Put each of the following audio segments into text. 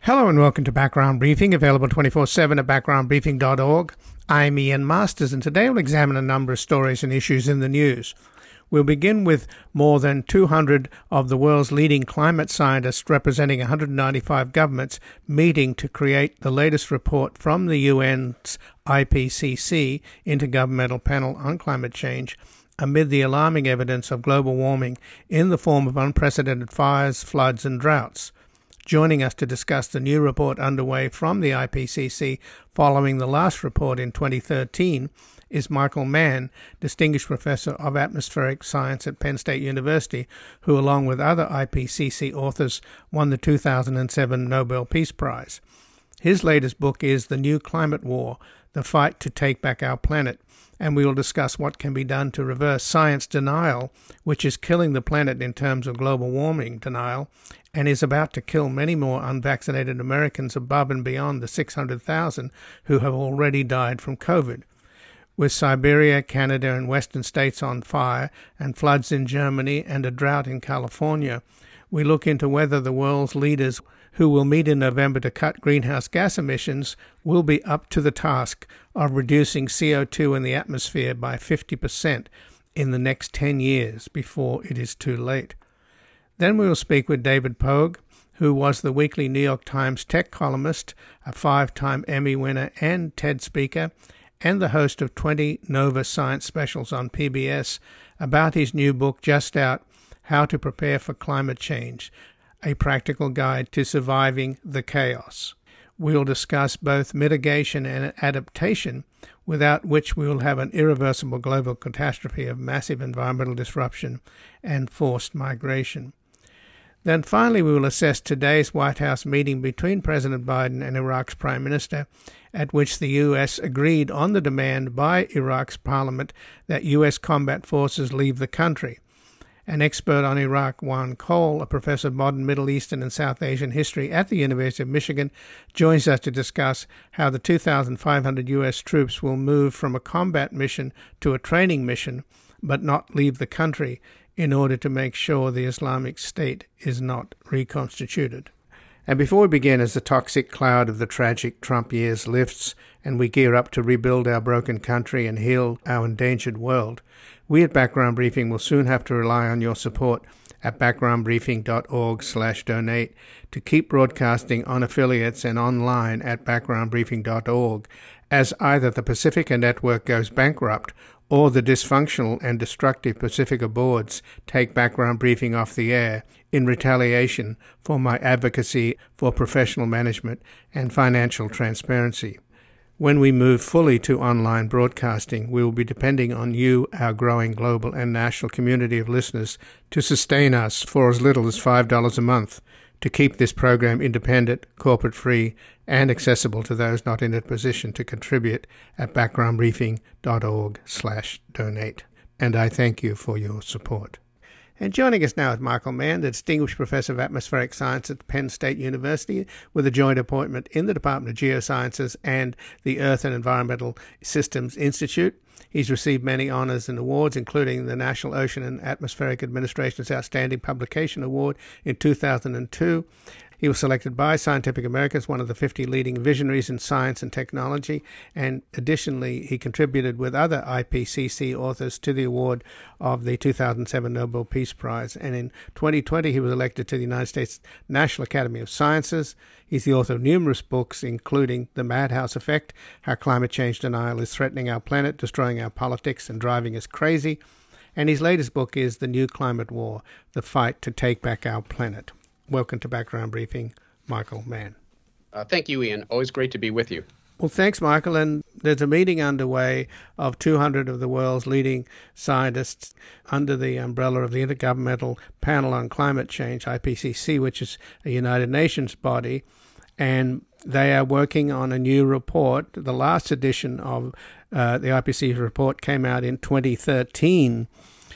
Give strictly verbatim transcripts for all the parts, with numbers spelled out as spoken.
Hello and welcome to Background Briefing, available twenty-four seven at background briefing dot org. I'm Ian Masters, and today we'll examine a number of stories and issues in the news. We'll begin with more than two hundred of the world's leading climate scientists representing one hundred ninety-five governments meeting to create the latest report from the U N's I P C C, Intergovernmental Panel on Climate Change, amid the alarming evidence of global warming in the form of unprecedented fires, floods, and droughts. Joining us to discuss the new report underway from the I P C C following the last report in twenty thirteen is Michael Mann, Distinguished Professor of Atmospheric Science at Penn State University, who, along with other I P C C authors, won the two thousand seven Nobel Peace Prize. His latest book is The New Climate War, The Fight to Take Back Our Planet, and we will discuss what can be done to reverse science denial, which is killing the planet in terms of global warming denial, and is about to kill many more unvaccinated Americans above and beyond the six hundred thousand who have already died from COVID. With Siberia, Canada, and western states on fire, and floods in Germany and a drought in California, we look into whether the world's leaders who will meet in November to cut greenhouse gas emissions will be up to the task of reducing C O two in the atmosphere by fifty percent in the next ten years before it is too late. Then we will speak with David Pogue, who was the weekly New York Times tech columnist, a five-time Emmy winner and TED speaker, and the host of twenty Nova Science specials on P B S, about his new book just out, How to Prepare for Climate Change, a practical guide to surviving the chaos. We will discuss both mitigation and adaptation, without which we will have an irreversible global catastrophe of massive environmental disruption and forced migration. Then finally we will assess today's White House meeting between President Biden and Iraq's Prime Minister, at which the U S agreed on the demand by Iraq's parliament that U S combat forces leave the country. An expert on Iraq, Juan Cole, a professor of modern Middle Eastern and South Asian history at the University of Michigan, joins us to discuss how the two thousand five hundred U S troops will move from a combat mission to a training mission, but not leave the country, in order to make sure the Islamic State is not reconstituted. And before we begin, as the toxic cloud of the tragic Trump years lifts and we gear up to rebuild our broken country and heal our endangered world, we at Background Briefing will soon have to rely on your support at background briefing dot org slash donate to keep broadcasting on affiliates and online at background briefing dot org, as either the Pacifica Network goes bankrupt or the dysfunctional and destructive Pacifica boards take Background Briefing off the air in retaliation for my advocacy for professional management and financial transparency. When we move fully to online broadcasting, we will be depending on you, our growing global and national community of listeners, to sustain us for as little as five dollars a month, to keep this program independent, corporate-free, and accessible to those not in a position to contribute at background briefing dot org slash donate. And I thank you for your support. And joining us now is Michael Mann, the Distinguished Professor of Atmospheric Science at Penn State University, with a joint appointment in the Department of Geosciences and the Earth and Environmental Systems Institute. He's received many honors and awards, including the National Ocean and Atmospheric Administration's Outstanding Publication Award in two thousand two. He was selected by Scientific America as one of the fifty leading visionaries in science and technology, and additionally he contributed with other I P C C authors to the award of the two thousand seven Nobel Peace Prize. And in twenty twenty he was elected to the United States National Academy of Sciences. He's the author of numerous books, including The Madhouse Effect, How Climate Change Denial is Threatening Our Planet, Destroying Our Politics, and Driving Us Crazy. And his latest book is The New Climate War, The Fight to Take Back Our Planet. Welcome to Background Briefing, Michael Mann. Uh, thank you, Ian. Always great to be with you. Well, thanks, Michael. And there's a meeting underway of two hundred of the world's leading scientists under the umbrella of the Intergovernmental Panel on Climate Change, I P C C, which is a United Nations body. And they are working on a new report. The last edition of uh, the I P C C report came out in twenty thirteen.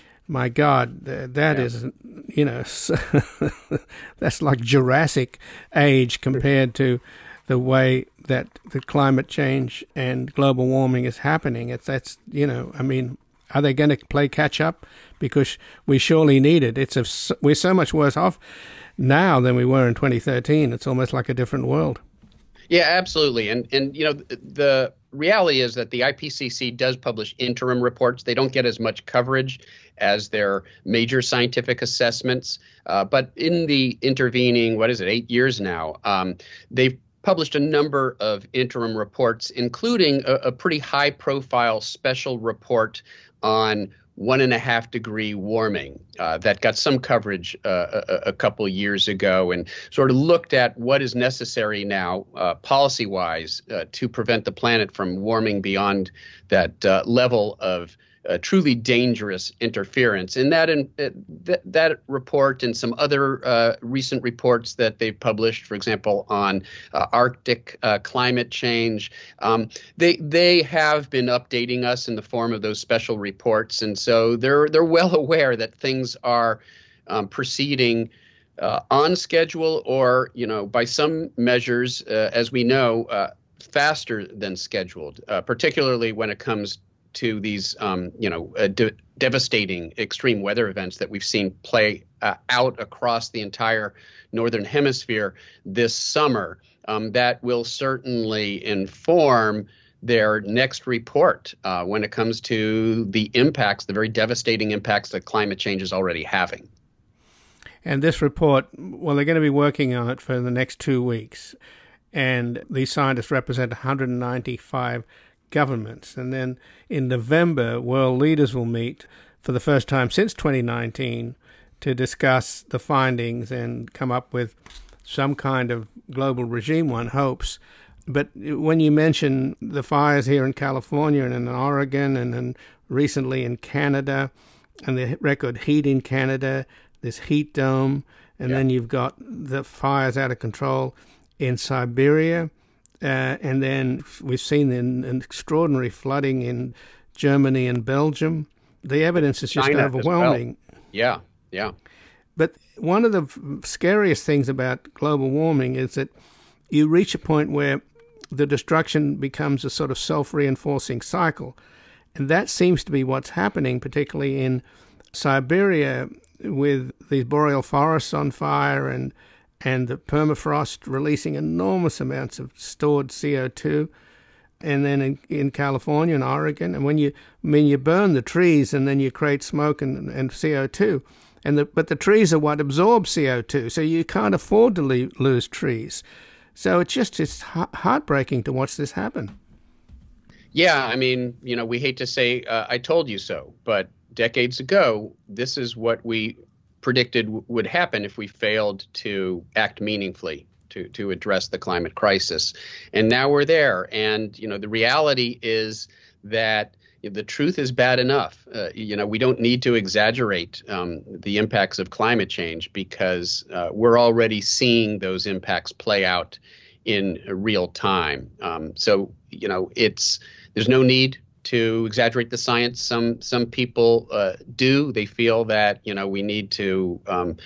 My God, that yeah. is, you know, that's like Jurassic age compared to the way that the climate change and global warming is happening. It's that's, you know, I mean, Are they going to play catch up? Because we surely need it. It's a, we're so much worse off now than we were in twenty thirteen. It's almost like a different world. Yeah, absolutely. And, and you know, the, the reality is that the I P C C does publish interim reports. They don't get as much coverage as their major scientific assessments. Uh, but in the intervening, what is it, eight years now, um, they've published a number of interim reports, including a, a pretty high profile special report on one and a half degree warming uh, that got some coverage uh, a, a couple years ago, and sort of looked at what is necessary now uh, policy wise uh, to prevent the planet from warming beyond that uh, level of Uh, truly dangerous interference. And that in, uh, th- that report and some other uh, recent reports that they've published, for example, on uh, Arctic uh, climate change, um, they they have been updating us in the form of those special reports, and so they're they're well aware that things are um, proceeding uh, on schedule, or you know, by some measures, uh, as we know, uh, faster than scheduled, uh, particularly when it comes to these, um, you know, uh, de- devastating extreme weather events that we've seen play uh, out across the entire northern hemisphere this summer. Um, that will certainly inform their next report uh, when it comes to the impacts, the very devastating impacts that climate change is already having. And this report, well, they're going to be working on it for the next two weeks. And these scientists represent one hundred ninety-five governments. And then in November, world leaders will meet for the first time since twenty nineteen to discuss the findings and come up with some kind of global regime, one hopes. But when you mention the fires here in California and in Oregon and then recently in Canada and the record heat in Canada, this heat dome, and yeah. then you've got the fires out of control in Siberia. Uh, and then we've seen an, an extraordinary flooding in Germany and Belgium. The evidence is just China overwhelming. Well. Yeah, yeah. But one of the scariest things about global warming is that you reach a point where the destruction becomes a sort of self-reinforcing cycle. And that seems to be what's happening, particularly in Siberia with these boreal forests on fire and and the permafrost releasing enormous amounts of stored C O two, and then in, in California and Oregon. And when you, I mean, you burn the trees and then you create smoke and, and C O two, and the, but the trees are what absorb C O two, so you can't afford to leave, lose trees. So it's just it's heartbreaking to watch this happen. Yeah, I mean, you know, we hate to say uh, I told you so, but decades ago, this is what we predicted w- would happen if we failed to act meaningfully to to address the climate crisis. And now we're there. And, you know, the reality is that the truth is bad enough. Uh, you know, we don't need to exaggerate um, the impacts of climate change because uh, we're already seeing those impacts play out in real time. Um, so, you know, it's there's no need to exaggerate the science. Some some people uh, do. They feel that, you know, we need to um,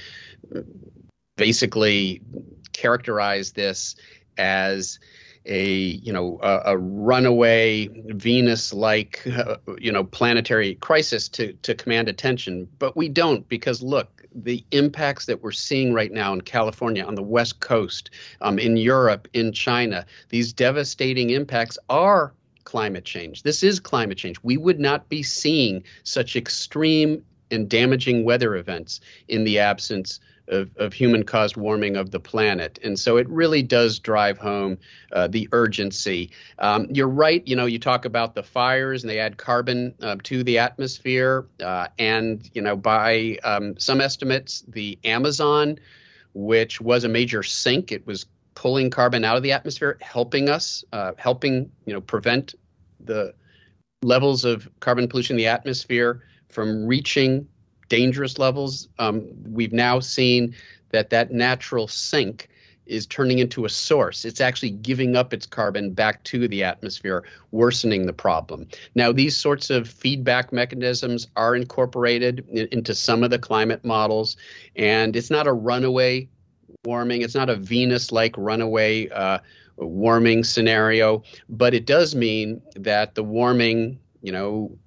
basically characterize this as a, you know, a, a runaway Venus-like, uh, you know, planetary crisis to to command attention. But we don't, because look, the impacts that we're seeing right now in California, on the West Coast, um, in Europe, in China, these devastating impacts are climate change. This is climate change. We would not be seeing such extreme and damaging weather events in the absence of, of human-caused warming of the planet. And so it really does drive home uh, the urgency. Um, you're right. You know, you talk about the fires and they add carbon uh, to the atmosphere. Uh, and, you know, by um, some estimates, the Amazon, which was a major sink, it was pulling carbon out of the atmosphere, helping us, uh, helping, you know, prevent the levels of carbon pollution in the atmosphere from reaching dangerous levels. Um, we've now seen that that natural sink is turning into a source. It's actually giving up its carbon back to the atmosphere, worsening the problem. Now, these sorts of feedback mechanisms are incorporated in, into some of the climate models, and it's not a runaway warming. It's not a Venus-like runaway uh, warming scenario, but it does mean that the warming, you know,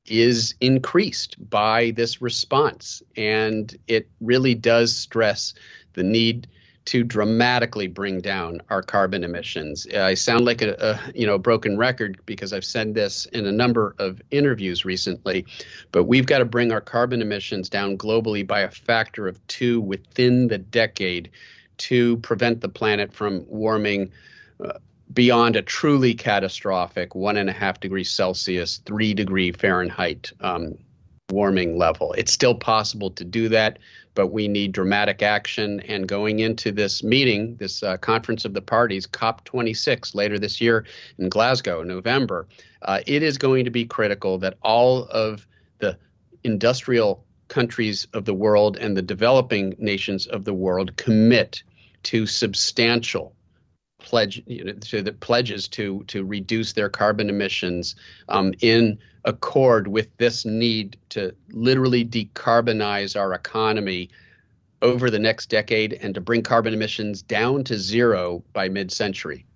is increased by this response. And it really does stress the need to dramatically bring down our carbon emissions. I sound like a, a you know broken record because I've said this in a number of interviews recently, but we've got to bring our carbon emissions down globally by a factor of two within the decade to prevent the planet from warming uh, beyond a truly catastrophic one and a half degrees Celsius, three degree Fahrenheit um, warming level. It's still possible to do that, but we need dramatic action. And going into this meeting, this uh, Conference of the Parties, COP twenty-six, later this year in Glasgow, November, uh, it is going to be critical that all of the industrial countries of the world and the developing nations of the world commit to substantial pledge, you know, to the pledges to to reduce their carbon emissions um, in accord with this need to literally decarbonize our economy over the next decade and to bring carbon emissions down to zero by mid-century.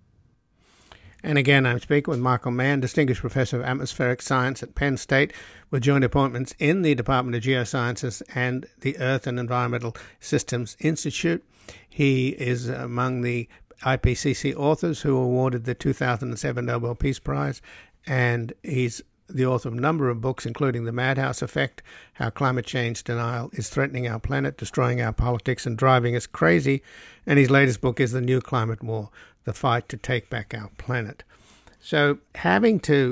And again, I'm speaking with Michael Mann, Distinguished Professor of Atmospheric Science at Penn State, with joint appointments in the Department of Geosciences and the Earth and Environmental Systems Institute. He is among the I P C C authors who were awarded the two thousand seven Nobel Peace Prize, and he's the author of a number of books, including The Madhouse Effect, How Climate Change Denial is Threatening Our Planet, Destroying Our Politics, and Driving Us Crazy. And his latest book is The New Climate War, The Fight to Take Back Our Planet. So having to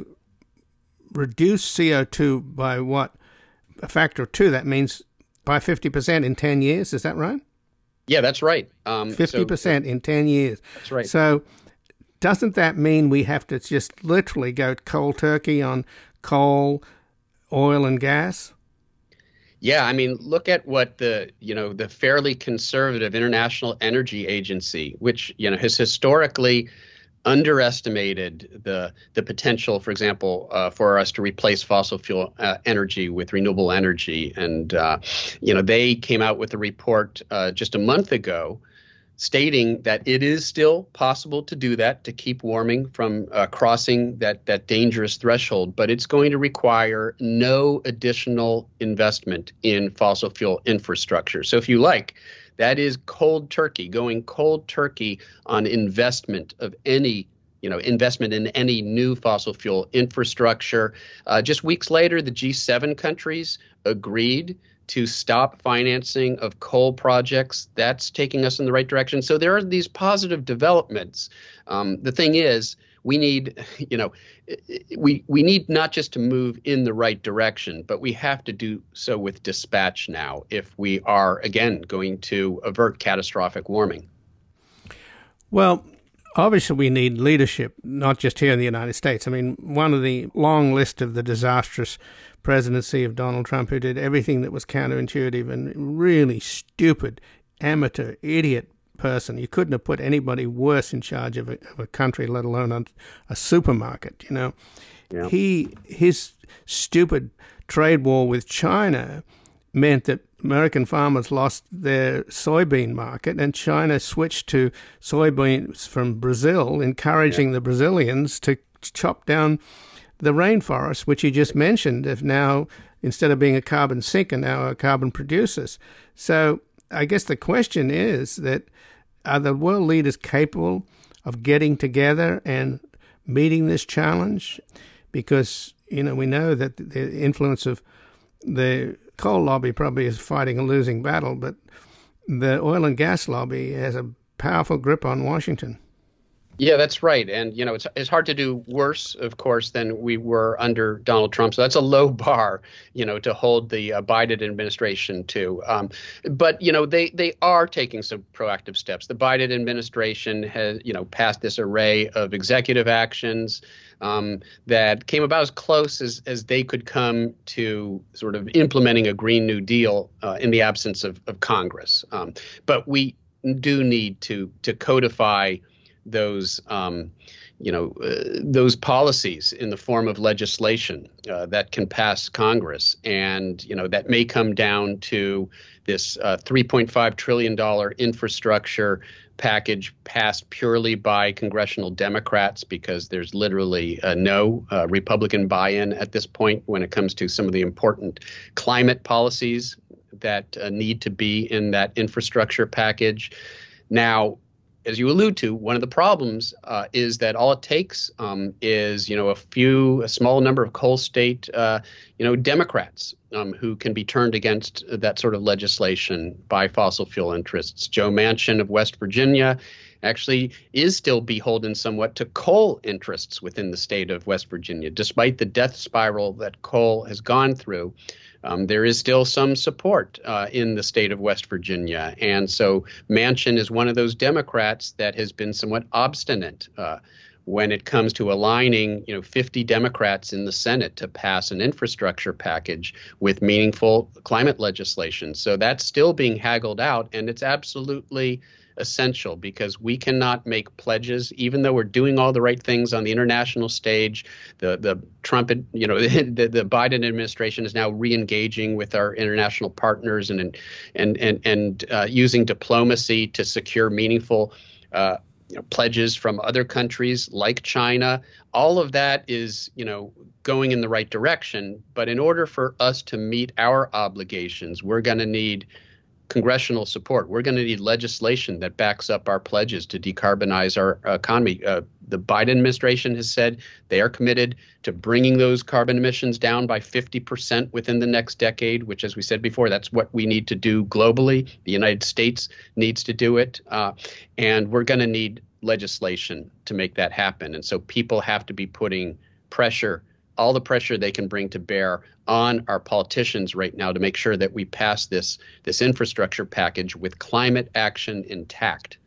reduce C O two by what? A factor of two, that means by fifty percent in ten years, is that right? Yeah, that's right. Um, fifty percent so, in ten years. That's right. So doesn't that mean we have to just literally go cold turkey on coal, oil, and gas? Yeah, I mean, look at what the, you know, the fairly conservative International Energy Agency, which, you know, has historically underestimated the the potential, for example, uh, for us to replace fossil fuel uh, energy with renewable energy. And, uh, you know, they came out with a report uh, just a month ago stating that it is still possible to do that, to keep warming from uh, crossing that, that dangerous threshold, but it's going to require no additional investment in fossil fuel infrastructure. So if you like, that is cold turkey, going cold turkey on investment of any, you know, investment in any new fossil fuel infrastructure. Uh, just weeks later, the G seven countries agreed to stop financing of coal projects. That's taking us in the right direction. So there are these positive developments. Um, the thing is, we need, you know, we we need not just to move in the right direction, but we have to do so with dispatch now if we are, again, going to avert catastrophic warming. Well, obviously we need leadership, not just here in the United States. I mean, one of the long list of the disastrous presidency of Donald Trump, who did everything that was counterintuitive and really stupid, amateur, idiot person. You couldn't have put anybody worse in charge of a, of a country, let alone a, a supermarket, you know. Yeah. He his stupid trade war with China meant that American farmers lost their soybean market, and China switched to soybeans from Brazil, encouraging yeah. the Brazilians to chop down the rainforest, which you just mentioned, if now, instead of being a carbon sinker, now a carbon producers. So I guess the question is that, are the world leaders capable of getting together and meeting this challenge? Because, you know, we know that the influence of the coal lobby probably is fighting a losing battle, but the oil and gas lobby has a powerful grip on Washington. Yeah, that's right. And, you know, it's it's hard to do worse, of course, than we were under Donald Trump. So that's a low bar, you know, to hold the uh, Biden administration to. Um, but, you know, they, they are taking some proactive steps. The Biden administration has, you know, passed this array of executive actions um, that came about as close as, as they could come to sort of implementing a Green New Deal uh, in the absence of, of Congress. Um, but we do need to to codify those, um, you know, uh, those policies in the form of legislation uh, that can pass Congress. And, you know, that may come down to this uh, three point five trillion dollars infrastructure package passed purely by congressional Democrats, because there's literally uh, no uh, Republican buy-in at this point when it comes to some of the important climate policies that uh, need to be in that infrastructure package. Now, as you allude to, one of the problems uh, is that all it takes um, is, you know, a few, a small number of coal state, uh, you know, Democrats um, who can be turned against that sort of legislation by fossil fuel interests. Joe Manchin of West Virginia actually is still beholden somewhat to coal interests within the state of West Virginia, despite the death spiral that coal has gone through. Um, there is still some support uh, in the state of West Virginia. And so Manchin is one of those Democrats that has been somewhat obstinate uh, when it comes to aligning, you know, fifty Democrats in the Senate to pass an infrastructure package with meaningful climate legislation. So that's still being haggled out, and it's absolutely essential, because we cannot make pledges, even though we're doing all the right things on the international stage. The the Trump, you know, the, the Biden administration is now re-engaging with our international partners and and and and uh, using diplomacy to secure meaningful uh, you know, pledges from other countries like China. All of that is, you know, going in the right direction. But in order for us to meet our obligations, we're going to need congressional support. We're going to need legislation that backs up our pledges to decarbonize our economy. Uh, the Biden administration has said they are committed to bringing those carbon emissions down by fifty percent within the next decade, which, as we said before, that's what we need to do globally. The United States needs to do it. Uh, and we're going to need legislation to make that happen. And so people have to be putting pressure, all the pressure they can bring to bear on our politicians right now to make sure that we pass this this infrastructure package with climate action intact.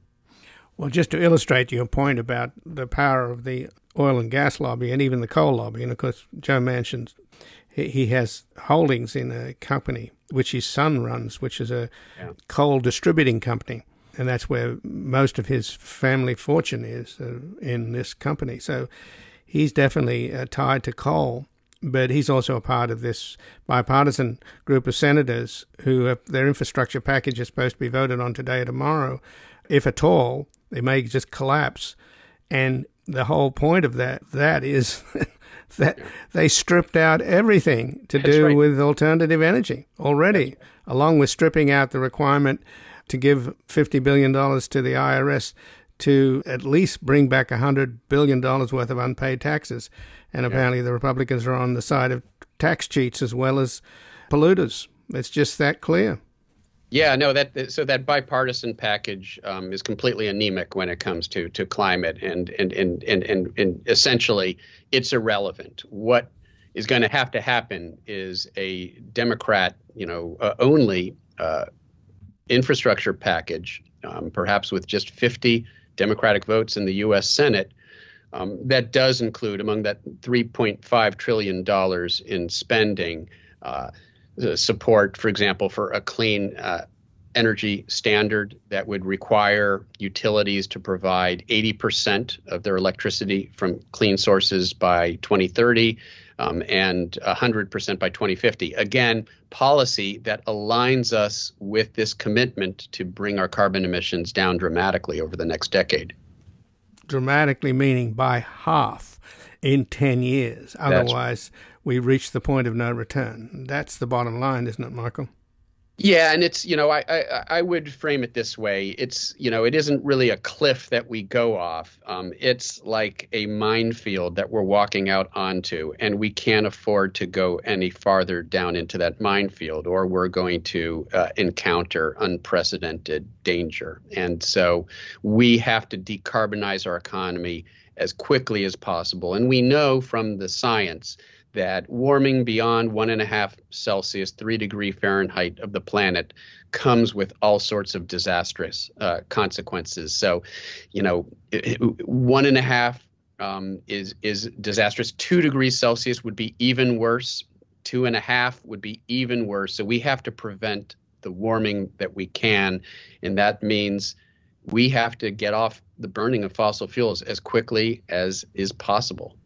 Well, just to illustrate your point about the power of the oil and gas lobby and even the coal lobby, and of course Joe Manchin, he, he has holdings in a company which his son runs, which is a yeah. coal distributing company, and that's where most of his family fortune is, uh, in this company. So he's definitely uh, tied to coal. But he's also a part of this bipartisan group of senators who have, their infrastructure package is supposed to be voted on today or tomorrow. If at all, they may just collapse. And the whole point of that that is that they stripped out everything to That's do right. with alternative energy already, along with stripping out the requirement to give fifty billion dollars to the I R S to at least bring back one hundred billion dollars worth of unpaid taxes. And apparently the Republicans are on the side of tax cheats as well as polluters. It's just that clear. Yeah, no, that so that bipartisan package um, is completely anemic when it comes to to climate, and and and and and, and essentially it's irrelevant. What is going to have to happen is a Democrat, you know, uh, only uh, infrastructure package, um, perhaps with just fifty Democratic votes in the U S Senate. Um, that does include, among that three point five trillion dollars in spending, uh, support, for example, for a clean uh, energy standard that would require utilities to provide eighty percent of their electricity from clean sources by twenty thirty um, and one hundred percent by twenty fifty. Again, policy that aligns us with this commitment to bring our carbon emissions down dramatically over the next decade. Dramatically meaning by half in ten years. Otherwise, we reach the point of no return. That's the bottom line, isn't it, Michael? Yeah, and it's, you know, I, I I would frame it this way. It's, you know, it isn't really a cliff that we go off. Um, it's like a minefield that we're walking out onto, and we can't afford to go any farther down into that minefield, or we're going to uh, encounter unprecedented danger. And so we have to decarbonize our economy as quickly as possible. And we know from the science that warming beyond one and a half Celsius, three degree Fahrenheit of the planet comes with all sorts of disastrous uh, consequences. So, you know, it, it, one and a half um, is is disastrous. Two degrees Celsius would be even worse. Two and a half would be even worse. So we have to prevent the warming that we can, and that means we have to get off the burning of fossil fuels as quickly as is possible.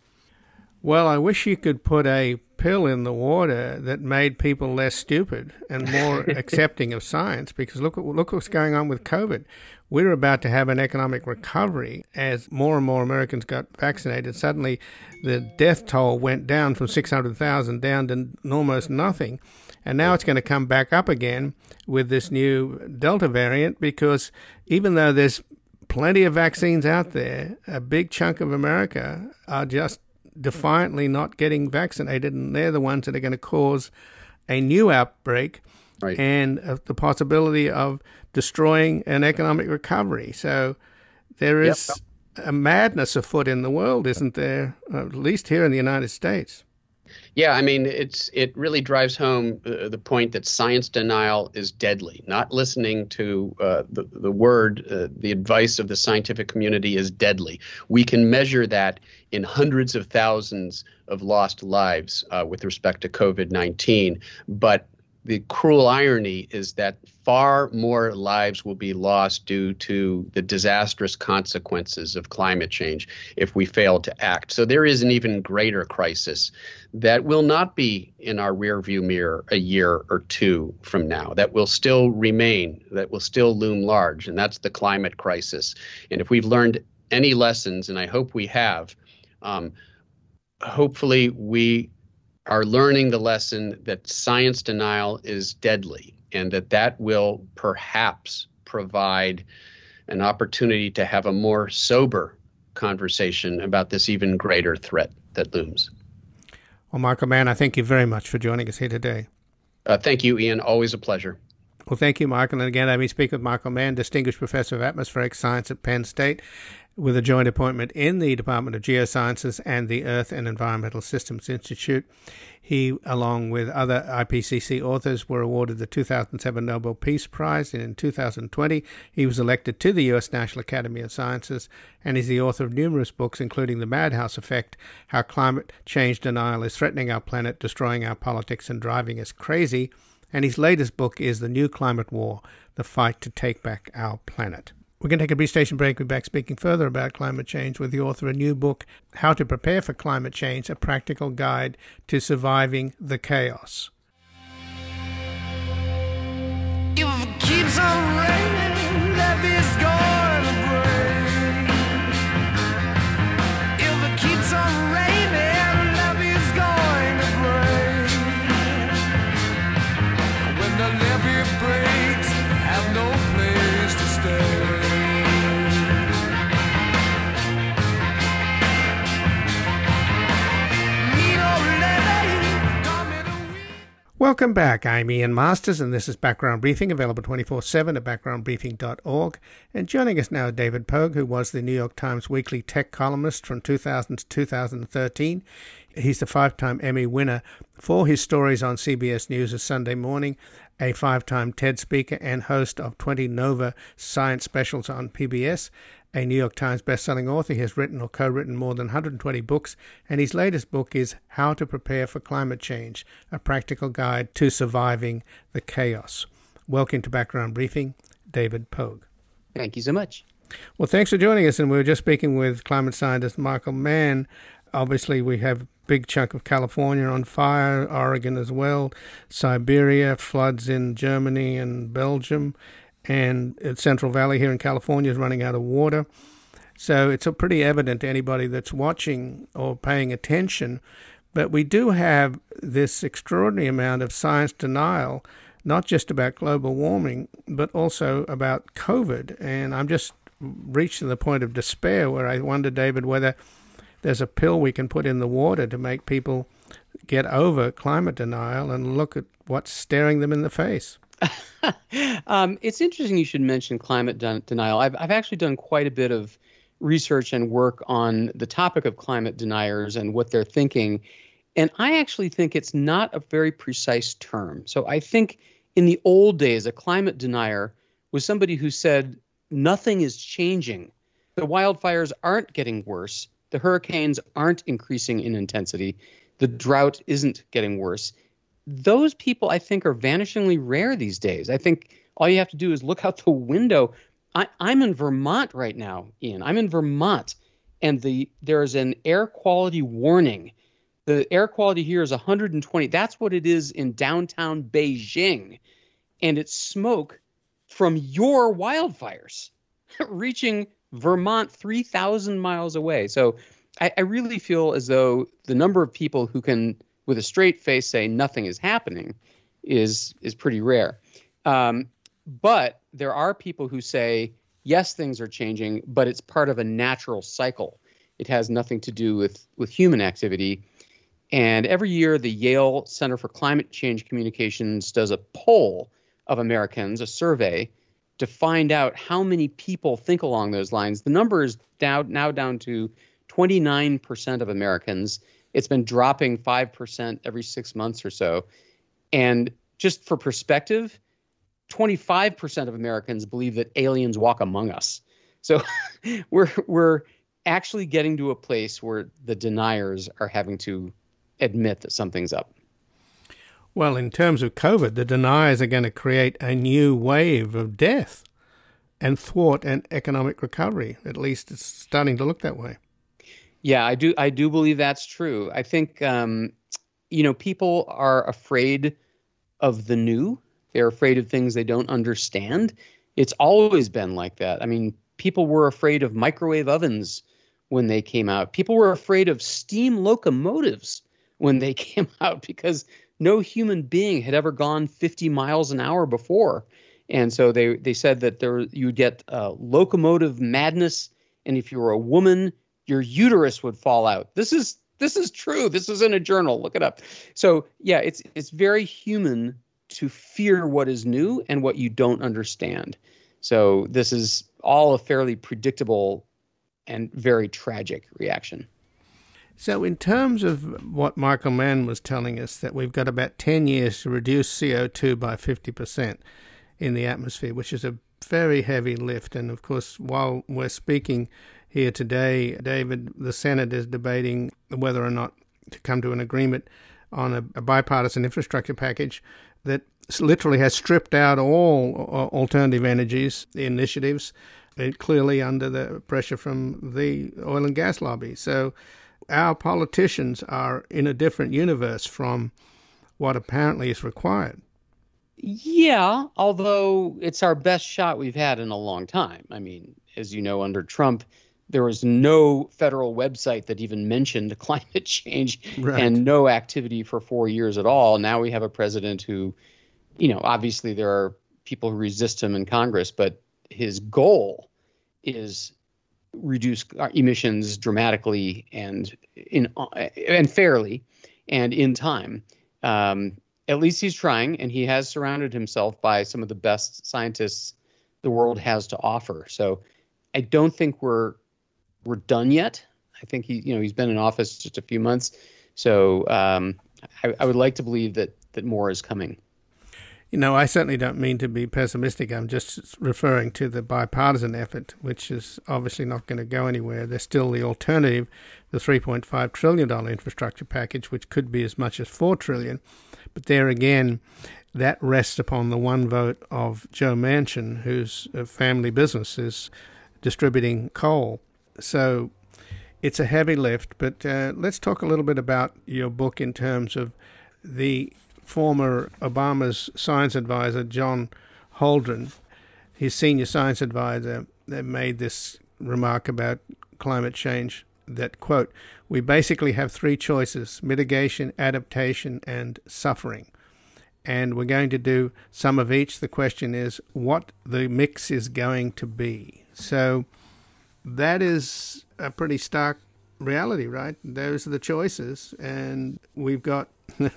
Well, I wish you could put a pill in the water that made people less stupid and more accepting of science, because look, look what's going on with COVID. We're about to have an economic recovery as more and more Americans got vaccinated. Suddenly, the death toll went down from six hundred thousand down to almost nothing. And now it's going to come back up again with this new Delta variant, because even though there's plenty of vaccines out there, a big chunk of America are just defiantly not getting vaccinated, and they're the ones that are going to cause a new outbreak. Right. And uh, the possibility of destroying an economic recovery. So there is yep. a madness afoot in the world, isn't there? Uh, at least here in the United States. Yeah, I mean, it's it really drives home uh, the point that science denial is deadly. Not listening to uh, the, the word, uh, the advice of the scientific community is deadly. We can measure that in hundreds of thousands of lost lives uh, with respect to COVID nineteen. But the cruel irony is that far more lives will be lost due to the disastrous consequences of climate change if we fail to act. So there is an even greater crisis that will not be in our rearview mirror a year or two from now, that will still remain, that will still loom large, and that's the climate crisis. And if we've learned any lessons, and I hope we have, um, hopefully we are learning the lesson that science denial is deadly, and that that will perhaps provide an opportunity to have a more sober conversation about this even greater threat that looms. Well, Michael Mann, I thank you very much for joining us here today. Uh, thank you, Ian. Always a pleasure. Well, thank you, Michael. And again, let me speak with Michael Mann, Distinguished Professor of Atmospheric Science at Penn State, with a joint appointment in the Department of Geosciences and the Earth and Environmental Systems Institute. He, along with other I P C C authors, were awarded the two thousand seven Nobel Peace Prize, and in two thousand twenty he was elected to the U S National Academy of Sciences, and is the author of numerous books, including The Madhouse Effect, How Climate Change Denial is Threatening Our Planet, Destroying Our Politics, and Driving Us Crazy. And his latest book is The New Climate War, The Fight to Take Back Our Planet. We're going to take a brief station break. We'll be back speaking further about climate change with the author of a new book, How to Prepare for Climate Change, A Practical Guide to Surviving the Chaos. If it keeps on raining, that is going to break. If it keeps on raining, that is going to break. When the levee breaks, have no place to stay. Welcome back. I'm Ian Masters, and this is Background Briefing, available twenty-four seven at background briefing dot org. And joining us now, David Pogue, who was the New York Times weekly tech columnist from two thousand to two thousand thirteen. He's the five-time Emmy winner for his stories on C B S News' Sunday Morning, a five-time TED speaker and host of twenty Nova science specials on P B S. A New York Times bestselling author, he has written or co-written more than one hundred twenty books, and his latest book is How to Prepare for Climate Change, A Practical Guide to Surviving the Chaos. Welcome to Background Briefing, David Pogue. Thank you so much. Well, thanks for joining us, and we were just speaking with climate scientist Michael Mann. Obviously, we have a big chunk of California on fire, Oregon as well, Siberia, floods in Germany and Belgium, and Central Valley here in California is running out of water. So it's a pretty evident to anybody that's watching or paying attention. But we do have this extraordinary amount of science denial, not just about global warming, but also about COVID. And I'm just reached to the point of despair where I wonder, David, whether there's a pill we can put in the water to make people get over climate denial and look at what's staring them in the face. um, it's interesting you should mention climate den- denial. I've, I've actually done quite a bit of research and work on the topic of climate deniers and what they're thinking. And I actually think it's not a very precise term. So I think in the old days, a climate denier was somebody who said nothing is changing. The wildfires aren't getting worse. The hurricanes aren't increasing in intensity. The drought isn't getting worse. Those people, I think, are vanishingly rare these days. I think all you have to do is look out the window. I, I'm in Vermont right now, Ian. I'm in Vermont, and the there's an air quality warning. The air quality here is one hundred twenty. That's what it is in downtown Beijing, and it's smoke from your wildfires reaching Vermont three thousand miles away. So I, I really feel as though the number of people who can, with a straight face, say nothing is happening is is pretty rare. Um, but there are people who say, yes, things are changing, but it's part of a natural cycle. It has nothing to do with, with human activity. And every year, the Yale Center for Climate Change Communications does a poll of Americans, a survey, to find out how many people think along those lines. The number is now, now down to twenty-nine percent of Americans. It's been dropping five percent every six months or so. And just for perspective, twenty-five percent of Americans believe that aliens walk among us. So we're we're actually getting to a place where the deniers are having to admit that something's up. Well, in terms of COVID, the deniers are going to create a new wave of death and thwart an economic recovery. At least it's starting to look that way. Yeah, I do. I do believe that's true. I think, um, you know, people are afraid of the new. They're afraid of things they don't understand. It's always been like that. I mean, people were afraid of microwave ovens when they came out. People were afraid of steam locomotives when they came out because no human being had ever gone fifty miles an hour before. And so they, they said that there you would get uh, locomotive madness. And if you were a woman, your uterus would fall out. This is this is true. This is in a journal. Look it up. So, yeah, it's it's very human to fear what is new and what you don't understand. So this is all a fairly predictable and very tragic reaction. So in terms of what Michael Mann was telling us, that we've got about ten years to reduce C O two by fifty percent in the atmosphere, which is a very heavy lift. And of course, while we're speaking here today, David, the Senate is debating whether or not to come to an agreement on a, a bipartisan infrastructure package that literally has stripped out all alternative energies initiatives, clearly under the pressure from the oil and gas lobby. So our politicians are in a different universe from what apparently is required. Yeah, although it's our best shot we've had in a long time. I mean, as you know, under Trump, there was no federal website that even mentioned climate change right. and no activity for four years at all. Now we have a president who, you know, obviously there are people who resist him in Congress, but his goal is reduce emissions dramatically and in and fairly and in time. Um, at least he's trying, and he has surrounded himself by some of the best scientists the world has to offer. So I don't think we're we're done yet. I think he, you know, he's been in office just a few months. So um, I, I would like to believe that that more is coming. You know, I certainly don't mean to be pessimistic. I'm just referring to the bipartisan effort, which is obviously not going to go anywhere. There's still the alternative, the three point five trillion dollars infrastructure package, which could be as much as four trillion dollars. But there again, that rests upon the one vote of Joe Manchin, whose family business is distributing coal. So it's a heavy lift. But uh, let's talk a little bit about your book in terms of the former Obama's science advisor, John Holdren. His senior science advisor that made this remark about climate change that, quote, "We basically have three choices: mitigation, adaptation, and suffering. And we're going to do some of each. The question is what the mix is going to be." So that is a pretty stark reality, right? Those are the choices. And we've got,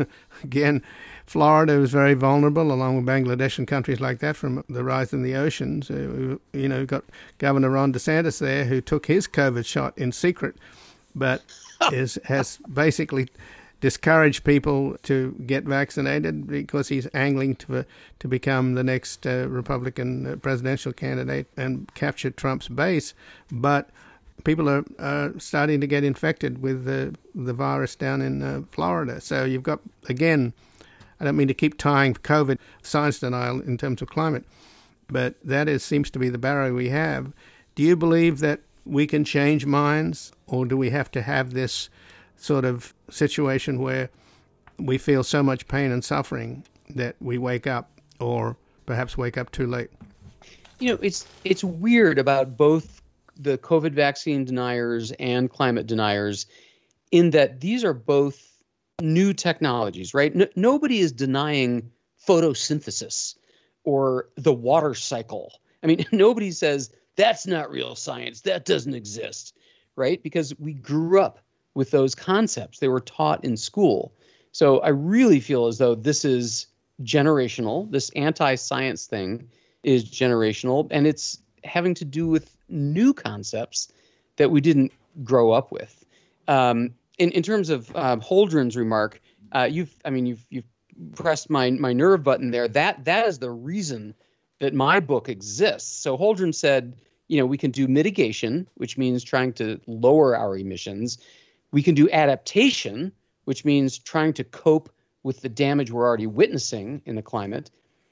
again, Florida is very vulnerable, along with Bangladesh and countries like that, from the rise in the oceans. Uh, you know, we've got Governor Ron DeSantis there, who took his COVID shot in secret, but is has basically discouraged people to get vaccinated because he's angling to to become the next uh, Republican presidential candidate and capture Trump's base. But people are uh, starting to get infected with the the virus down in uh, Florida. So you've got, again, I don't mean to keep tying COVID science denial in terms of climate, but that is seems to be the barrier we have. Do you believe that we can change minds, or do we have to have this sort of situation where we feel so much pain and suffering that we wake up, or perhaps wake up too late? You know, it's it's weird about both the COVID vaccine deniers and climate deniers in that these are both new technologies, right? No, nobody is denying photosynthesis or the water cycle. I mean, nobody says that's not real science. That doesn't exist, right? Because we grew up with those concepts. They were taught in school. So I really feel as though this is generational. This anti-science thing is generational, and it's having to do with new concepts that we didn't grow up with. Um, in, in terms of um, Holdren's remark, uh, you've, I mean, you've you've pressed my my nerve button there. That that is the reason that my book exists. So Holdren said, you know, we can do mitigation, which means trying to lower our emissions. We can do adaptation, which means trying to cope with the damage we're already witnessing in the climate.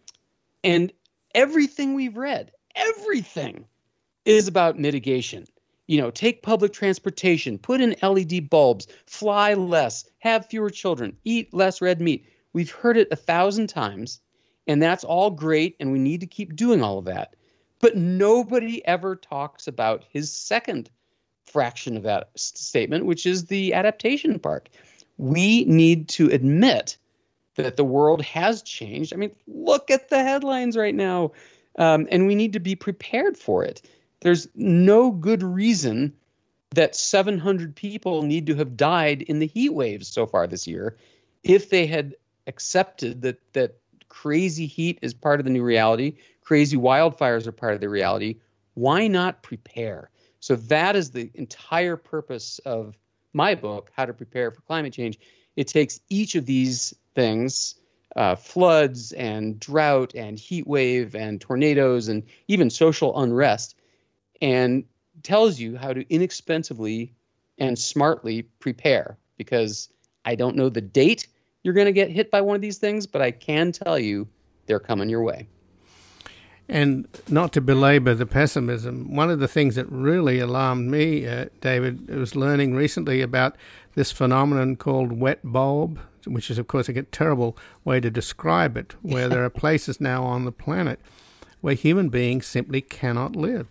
And everything we've read, everything is about mitigation. You know, take public transportation, put in L E D bulbs, fly less, have fewer children, eat less red meat. We've heard it a thousand times, and that's all great, and we need to keep doing all of that. But nobody ever talks about his second fraction of that s- statement, which is the adaptation part. We need to admit that the world has changed. I mean, look at the headlines right now, um, and we need to be prepared for it. There's no good reason that seven hundred people need to have died in the heat waves so far this year if they had accepted that that crazy heat is part of the new reality, crazy wildfires are part of the reality. Why not prepare? So that is the entire purpose of my book, How to Prepare for Climate Change. It takes each of these things, uh, floods and drought and heat wave and tornadoes and even social unrest, and tells you how to inexpensively and smartly prepare. Because I don't know the date you're going to get hit by one of these things, but I can tell you they're coming your way. And not to belabor the pessimism, one of the things that really alarmed me, uh, David, was learning recently about this phenomenon called wet bulb, which is, of course, a terrible way to describe it, where there are places now on the planet where human beings simply cannot live.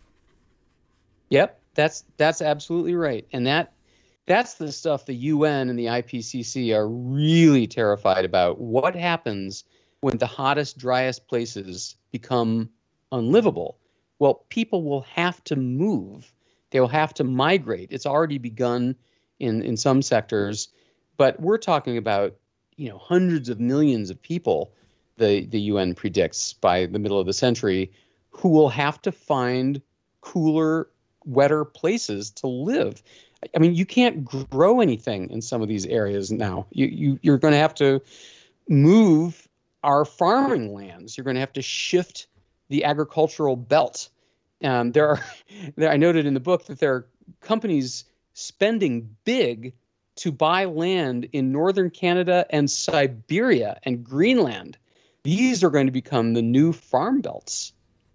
Yep, that's that's absolutely right. And that that's the stuff the U N and the I P C C are really terrified about. What happens when the hottest, driest places become unlivable? Well, people will have to move. They will have to migrate. It's already begun in, in some sectors, but we're talking about, you know, hundreds of millions of people, the, the U N predicts by the middle of the century, who will have to find cooler, wetter places to live. I mean, you can't grow anything in some of these areas now. You, you, you're going to have to move our farming lands. You're going to have to shift the agricultural belt. Um, there are, there, I noted in the book that there are companies spending big to buy land in northern Canada and Siberia and Greenland. These are going to become the new farm belts.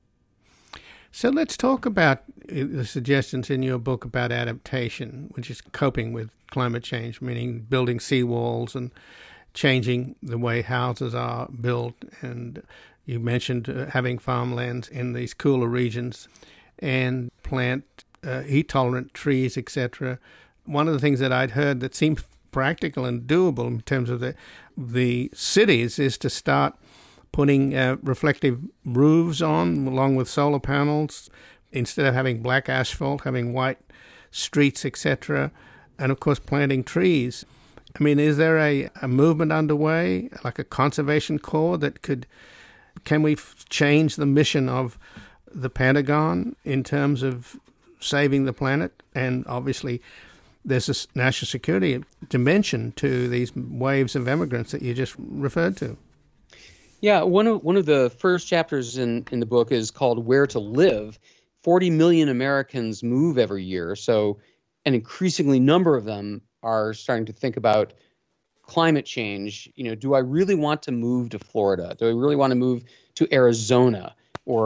So let's talk about the suggestions in your book about adaptation, which is coping with climate change, meaning building seawalls and changing the way houses are built. And you mentioned uh, having farmlands in these cooler regions and plant uh, heat-tolerant trees, et cetera. One of the things that I'd heard that seemed practical and doable in terms of the the cities is to start putting uh, reflective roofs on along with solar panels instead of having black asphalt, having white streets, et cetera, and of course planting trees. I mean, is there a, a movement underway, like a conservation corps that could, can we f- change the mission of the Pentagon in terms of saving the planet? And obviously there's a national security dimension to these waves of immigrants that you just referred to. Yeah, one of one of the first chapters in, in the book is called Where to Live. forty million Americans move every year, so an increasingly number of them are starting to think about climate change. You know, do I really want to move to Florida? Do I really want to move to Arizona or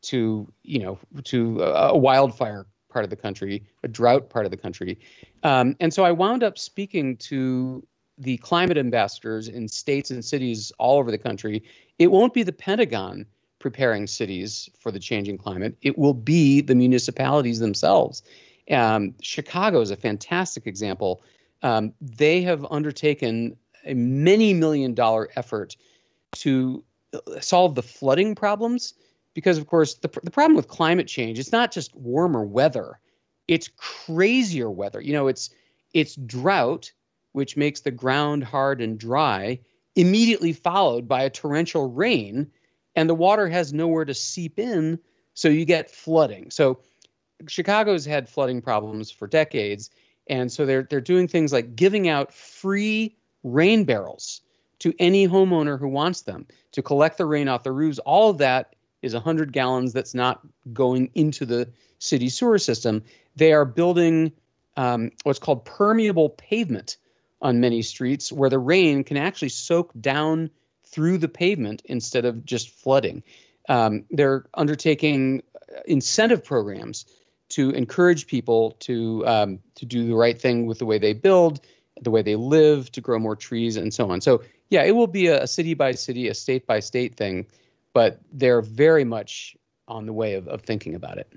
to, you know, to a wildfire part of the country, a drought part of the country. Um, and so I wound up speaking to the climate ambassadors in states and cities all over the country. It won't be the Pentagon preparing cities for the changing climate. It will be the municipalities themselves. Um, Chicago is a fantastic example. Um, they have undertaken a many million dollar effort to solve the flooding problems. Because, of course, the, the problem with climate change, it's not just warmer weather. It's crazier weather. You know, it's it's drought, which makes the ground hard and dry, immediately followed by a torrential rain, and the water has nowhere to seep in, so you get flooding. So Chicago's had flooding problems for decades, and so they're they're doing things like giving out free rain barrels to any homeowner who wants them to collect the rain off the roofs. All of that is one hundred gallons that's not going into the city sewer system. They are building um, what's called permeable pavement on many streets where the rain can actually soak down through the pavement instead of just flooding. Um, they're undertaking incentive programs to encourage people to um, to do the right thing with the way they build, the way they live, to grow more trees, and so on. So, yeah, it will be a, a city by city, a state by state thing. But they're very much on the way of, of thinking about it.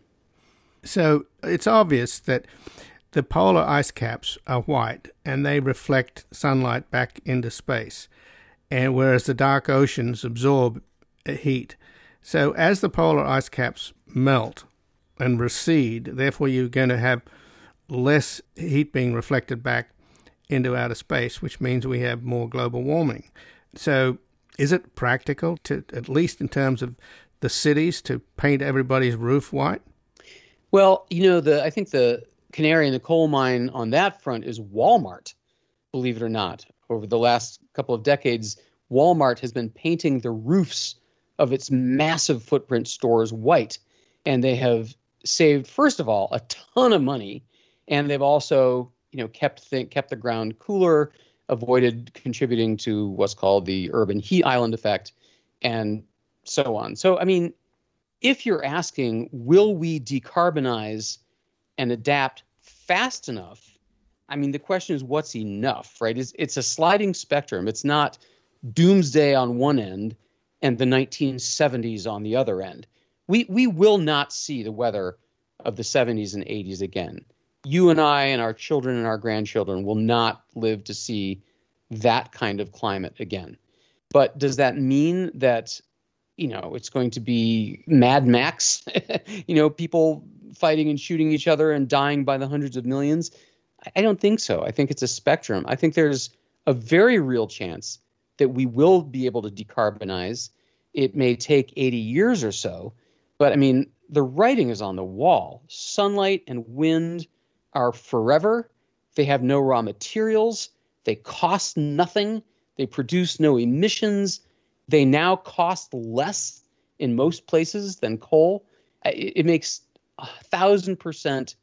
So it's obvious that the polar ice caps are white and they reflect sunlight back into space, and whereas the dark oceans absorb heat. So as the polar ice caps melt and recede, therefore you're going to have less heat being reflected back into outer space, which means we have more global warming. So is it practical to, at least in terms of the cities, to paint everybody's roof white? Well, you know, the I think the canary in the coal mine on that front is Walmart, believe it or not. Over the last couple of decades, Walmart has been painting the roofs of its massive footprint stores white. And they have saved, first of all, a ton of money. And they've also, you know, kept th- kept the ground cooler, avoided contributing to what's called the urban heat island effect, and so on. So, I mean, if you're asking, will we decarbonize and adapt fast enough? I mean, the question is, what's enough, right? It's, it's a sliding spectrum. It's not doomsday on one end and the nineteen seventies on the other end. We, we will not see the weather of the seventies and eighties again. You and I and our children and our grandchildren will not live to see that kind of climate again. But does that mean that, you know, it's going to be Mad Max, you know, people fighting and shooting each other and dying by the hundreds of millions? I don't think so. I think it's a spectrum. I think there's a very real chance that we will be able to decarbonize. It may take eighty years or so, but I mean, the writing is on the wall. Sunlight and wind are forever. They have no raw materials. They cost nothing. They produce no emissions. They now cost less in most places than coal. It, it makes a thousand percent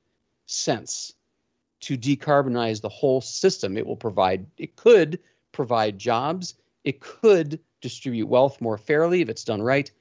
sense to decarbonize the whole system. It will provide, it could provide jobs. It could distribute wealth more fairly if it's done right.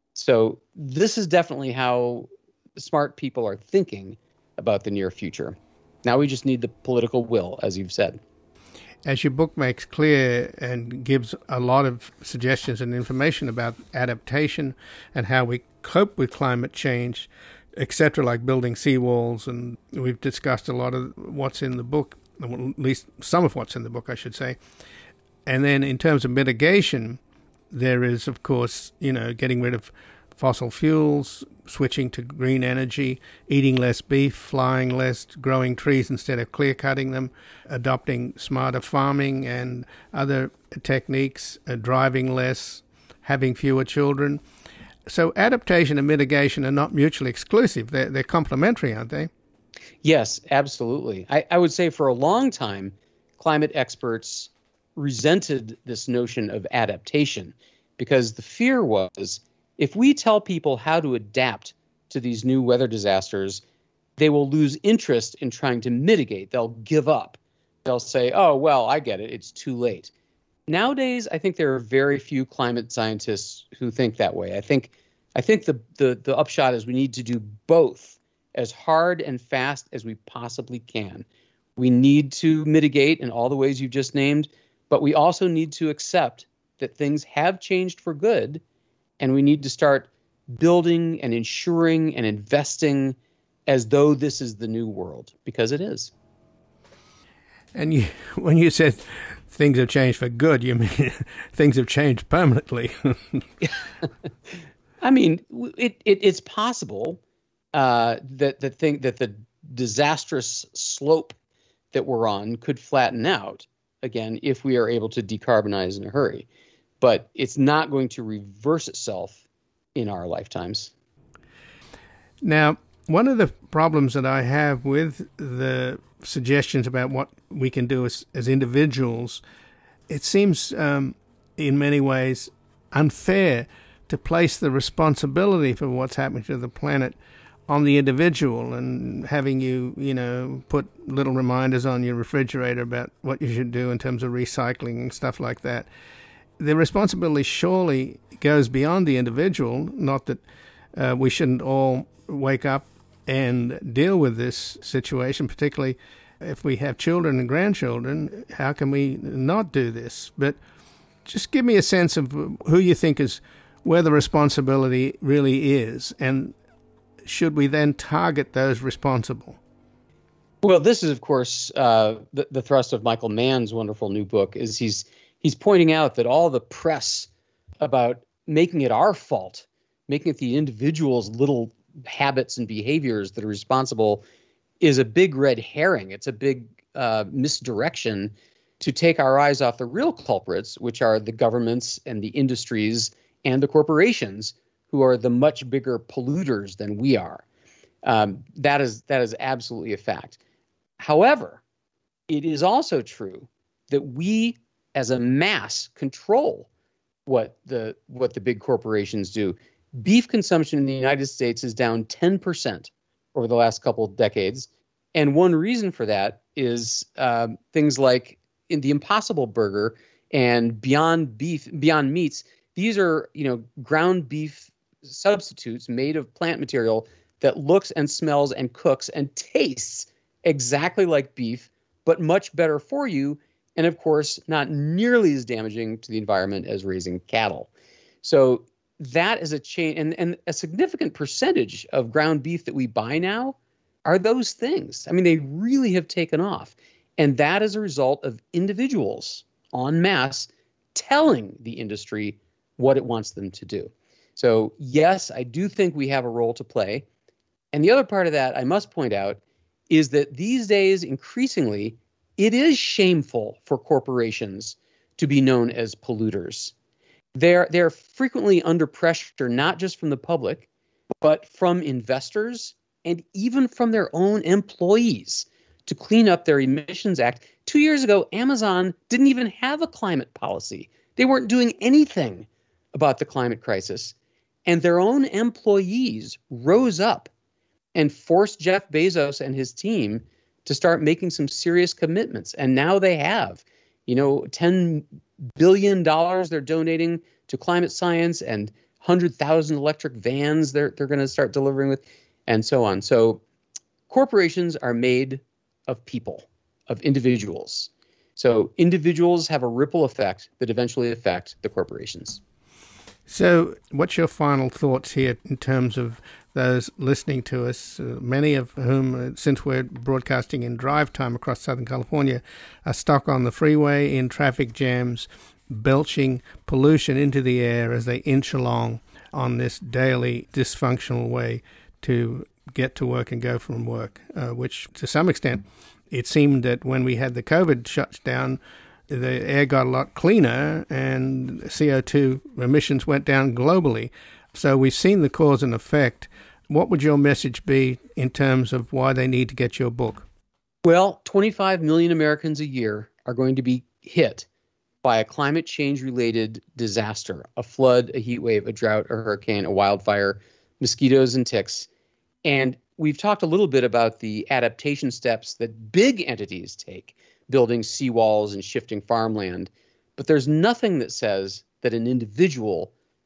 So this is definitely how smart people are thinking about the near future. Now we just need the political will, as you've said. As your book makes clear and gives a lot of suggestions and information about adaptation and how we cope with climate change, et cetera, like building seawalls, and we've discussed a lot of what's in the book, or at least some of what's in the book, I should say. And then in terms of mitigation, there is, of course, you know, getting rid of fossil fuels, switching to green energy, eating less beef, flying less, growing trees instead of clear-cutting them, adopting smarter farming and other techniques, uh, driving less, having fewer children. So adaptation and mitigation are not mutually exclusive. They're, they're complementary, aren't they? Yes, absolutely. I, I would say for a long time, climate experts resented this notion of adaptation because the fear was, if we tell people how to adapt to these new weather disasters, they will lose interest in trying to mitigate. They'll give up. They'll say, oh, well, I get it. It's too late. Nowadays, I think there are very few climate scientists who think that way. I think I think the, the, the upshot is we need to do both as hard and fast as we possibly can. We need to mitigate in all the ways you've just named, but we also need to accept that things have changed for good, and we need to start building and ensuring and investing as though this is the new world, because it is. And you, when you said things have changed for good, you mean things have changed permanently. I mean, it, it it's possible uh, that the thing that the disastrous slope that we're on could flatten out again if we are able to decarbonize in a hurry, but it's not going to reverse itself in our lifetimes. Now, one of the problems that I have with the suggestions about what we can do as, as individuals, it seems um, in many ways unfair to place the responsibility for what's happening to the planet on the individual and having you, you know, put little reminders on your refrigerator about what you should do in terms of recycling and stuff like that. The responsibility surely goes beyond the individual, not that uh, we shouldn't all wake up and deal with this situation, particularly if we have children and grandchildren. How can we not do this? But just give me a sense of who you think is where the responsibility really is, and should we then target those responsible? Well, this is, of course, uh, the, the thrust of Michael Mann's wonderful new book. Is he's he's pointing out that all the press about making it our fault, making it the individual's little habits and behaviors that are responsible, is a big red herring. It's a big uh, misdirection to take our eyes off the real culprits, which are the governments and the industries and the corporations, who are the much bigger polluters than we are. Um, that is that is absolutely a fact. However, it is also true that we as a mass control what the what the big corporations do. Beef consumption in the United States is down ten percent over the last couple of decades. And one reason for that is uh, things like in the Impossible Burger and Beyond Beef, Beyond Meats. These are, you know, ground beef substitutes made of plant material that looks and smells and cooks and tastes exactly like beef, but much better for you. And of course, not nearly as damaging to the environment as raising cattle. So that is a change. And, and a significant percentage of ground beef that we buy now are those things. I mean, they really have taken off. And that is a result of individuals en masse telling the industry what it wants them to do. So yes, I do think we have a role to play. And the other part of that, I must point out, is that these days, increasingly, it is shameful for corporations to be known as polluters. They're, they're frequently under pressure, not just from the public, but from investors and even from their own employees to clean up their Emissions Act. Two years ago, Amazon didn't even have a climate policy. They weren't doing anything about the climate crisis. And their own employees rose up and forced Jeff Bezos and his team to start making some serious commitments. And now they have, you know, ten billion dollars they're donating to climate science and one hundred thousand electric vans they're, they're going to start delivering with, and so on. So corporations are made of people, of individuals. So individuals have a ripple effect that eventually affect the corporations. So what's your final thoughts here in terms of those listening to us, uh, many of whom, uh, since we're broadcasting in drive time across Southern California, are stuck on the freeway in traffic jams, belching pollution into the air as they inch along on this daily dysfunctional way to get to work and go from work, uh, which to some extent, it seemed that when we had the COVID shutdown, the air got a lot cleaner and C O two emissions went down globally. So we've seen the cause and effect. What would your message be in terms of why they need to get your book? Well, twenty-five million Americans a year are going to be hit by a climate change-related disaster, a flood, a heat wave, a drought, a hurricane, a wildfire, mosquitoes and ticks. And we've talked a little bit about the adaptation steps that big entities take, building seawalls and shifting farmland. But there's nothing that says that an individual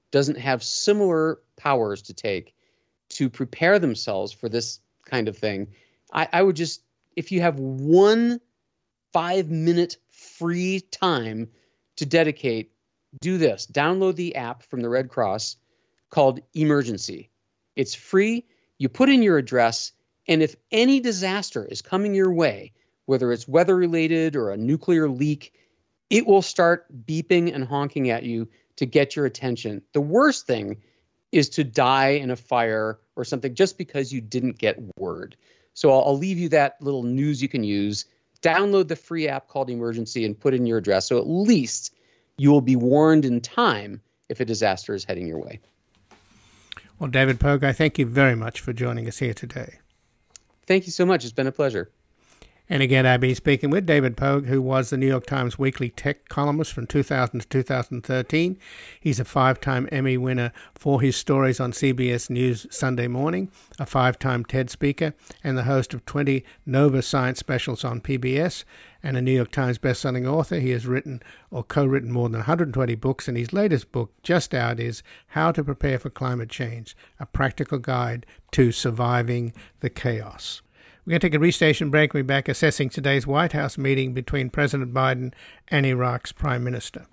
doesn't have similar powers to take to prepare themselves for this kind of thing, I, I would just, if you have one five minute free time to dedicate, do this. Download the app from the Red Cross called Emergency. It's free. You put in your address, and if any disaster is coming your way, whether it's weather related or a nuclear leak, it will start beeping and honking at you to get your attention. The worst thing is to die in a fire or something just because you didn't get word. So I'll, I'll leave you that little news you can use. Download the free app called Emergency and put in your address. So at least you will be warned in time if a disaster is heading your way. Well, David Pogue, I thank you very much for joining us here today. Thank you so much. It's been a pleasure. And again, I've been speaking with David Pogue, who was the New York Times weekly tech columnist from two thousand to two thousand thirteen. He's a five-time Emmy winner for his stories on C B S News Sunday Morning, a five-time TED speaker, and the host of twenty Nova Science specials on P B S, and a New York Times bestselling author. He has written or co-written more than one hundred twenty books, and his latest book, just out, is How to Prepare for Climate Change, a practical guide to surviving the chaos. We're going to take a restation break. We'll be back assessing today's White House meeting between President Biden and Iraq's Prime Minister.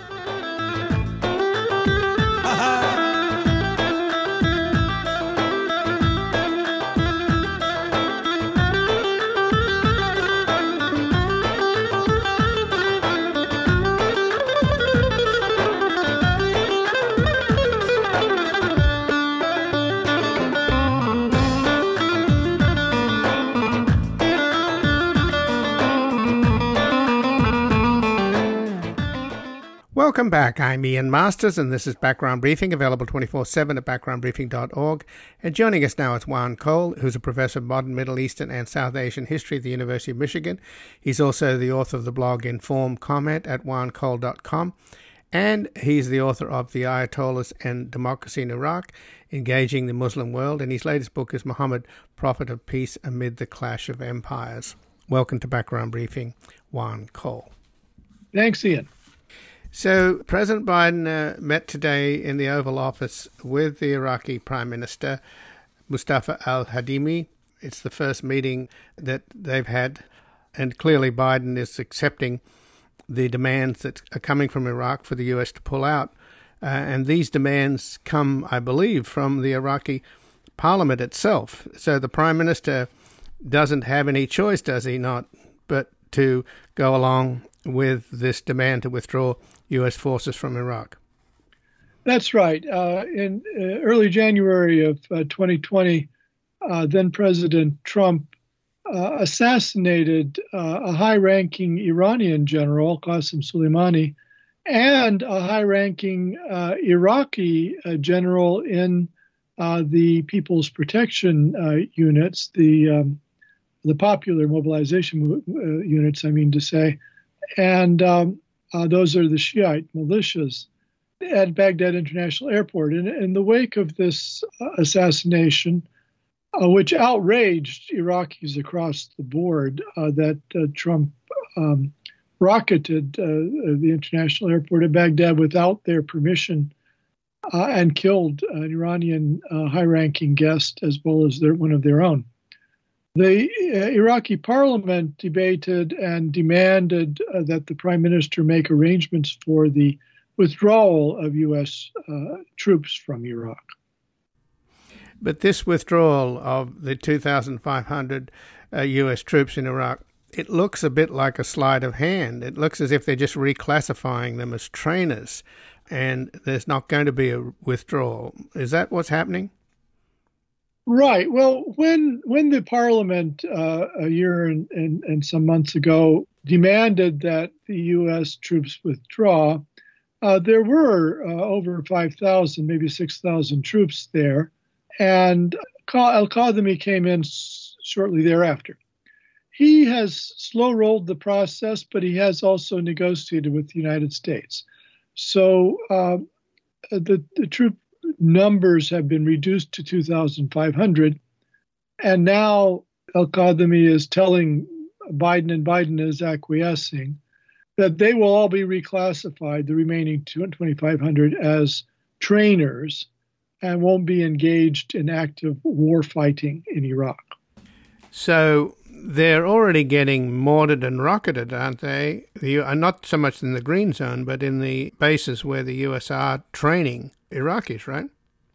Welcome back. I'm Ian Masters, and this is Background Briefing, available twenty-four seven at background briefing dot org. And joining us now is Juan Cole, who's a professor of modern Middle Eastern and South Asian history at the University of Michigan. He's also the author of the blog Informed Comment at juan cole dot com. And he's the author of The Ayatollahs and Democracy in Iraq, Engaging the Muslim World. And his latest book is Muhammad, Prophet of Peace Amid the Clash of Empires. Welcome to Background Briefing, Juan Cole. Thanks, Ian. So President Biden uh, met today in the Oval Office with the Iraqi Prime Minister, Mustafa al-Hadimi. It's the first meeting that they've had, and clearly Biden is accepting the demands that are coming from Iraq for the U S to pull out. Uh, and these demands come, I believe, from the Iraqi parliament itself. So the Prime Minister doesn't have any choice, does he not, but to go along with this demand to withdraw U S forces from Iraq? That's right. Uh, in uh, early January of uh, twenty twenty, uh, then President Trump uh, assassinated uh, a high-ranking Iranian general, Qasem Soleimani, and a high-ranking uh, Iraqi uh, general in uh, the People's Protection uh, units, the um, the popular mobilization uh, units, I mean to say, and um, Uh, those are the Shiite militias at Baghdad International Airport. In, in the wake of this uh, assassination, uh, which outraged Iraqis across the board, uh, that uh, Trump um, rocketed uh, the international airport of Baghdad without their permission uh, and killed an Iranian uh, high-ranking guest as well as their, one of their own. The uh, Iraqi parliament debated and demanded uh, that the prime minister make arrangements for the withdrawal of U S uh, troops from Iraq. But this withdrawal of the two thousand five hundred uh, U S troops in Iraq, it looks a bit like a sleight of hand. It looks as if they're just reclassifying them as trainers, and there's not going to be a withdrawal. Is that what's happening? Right. Well, when when the parliament uh, a year and, and, and some months ago demanded that the U S troops withdraw, uh, there were uh, over five thousand, maybe six thousand troops there. And al-Kadhimi came in s- shortly thereafter. He has slow-rolled the process, but he has also negotiated with the United States. So uh, the, the troop numbers have been reduced to two thousand five hundred. And now al-Kadhimi is telling Biden, and Biden is acquiescing, that they will all be reclassified, the remaining twenty-five hundred, as trainers and won't be engaged in active war fighting in Iraq. So they're already getting mortared and rocketed, aren't they? The, uh, not so much in the green zone, but in the bases where the U S are training Iraqis, right?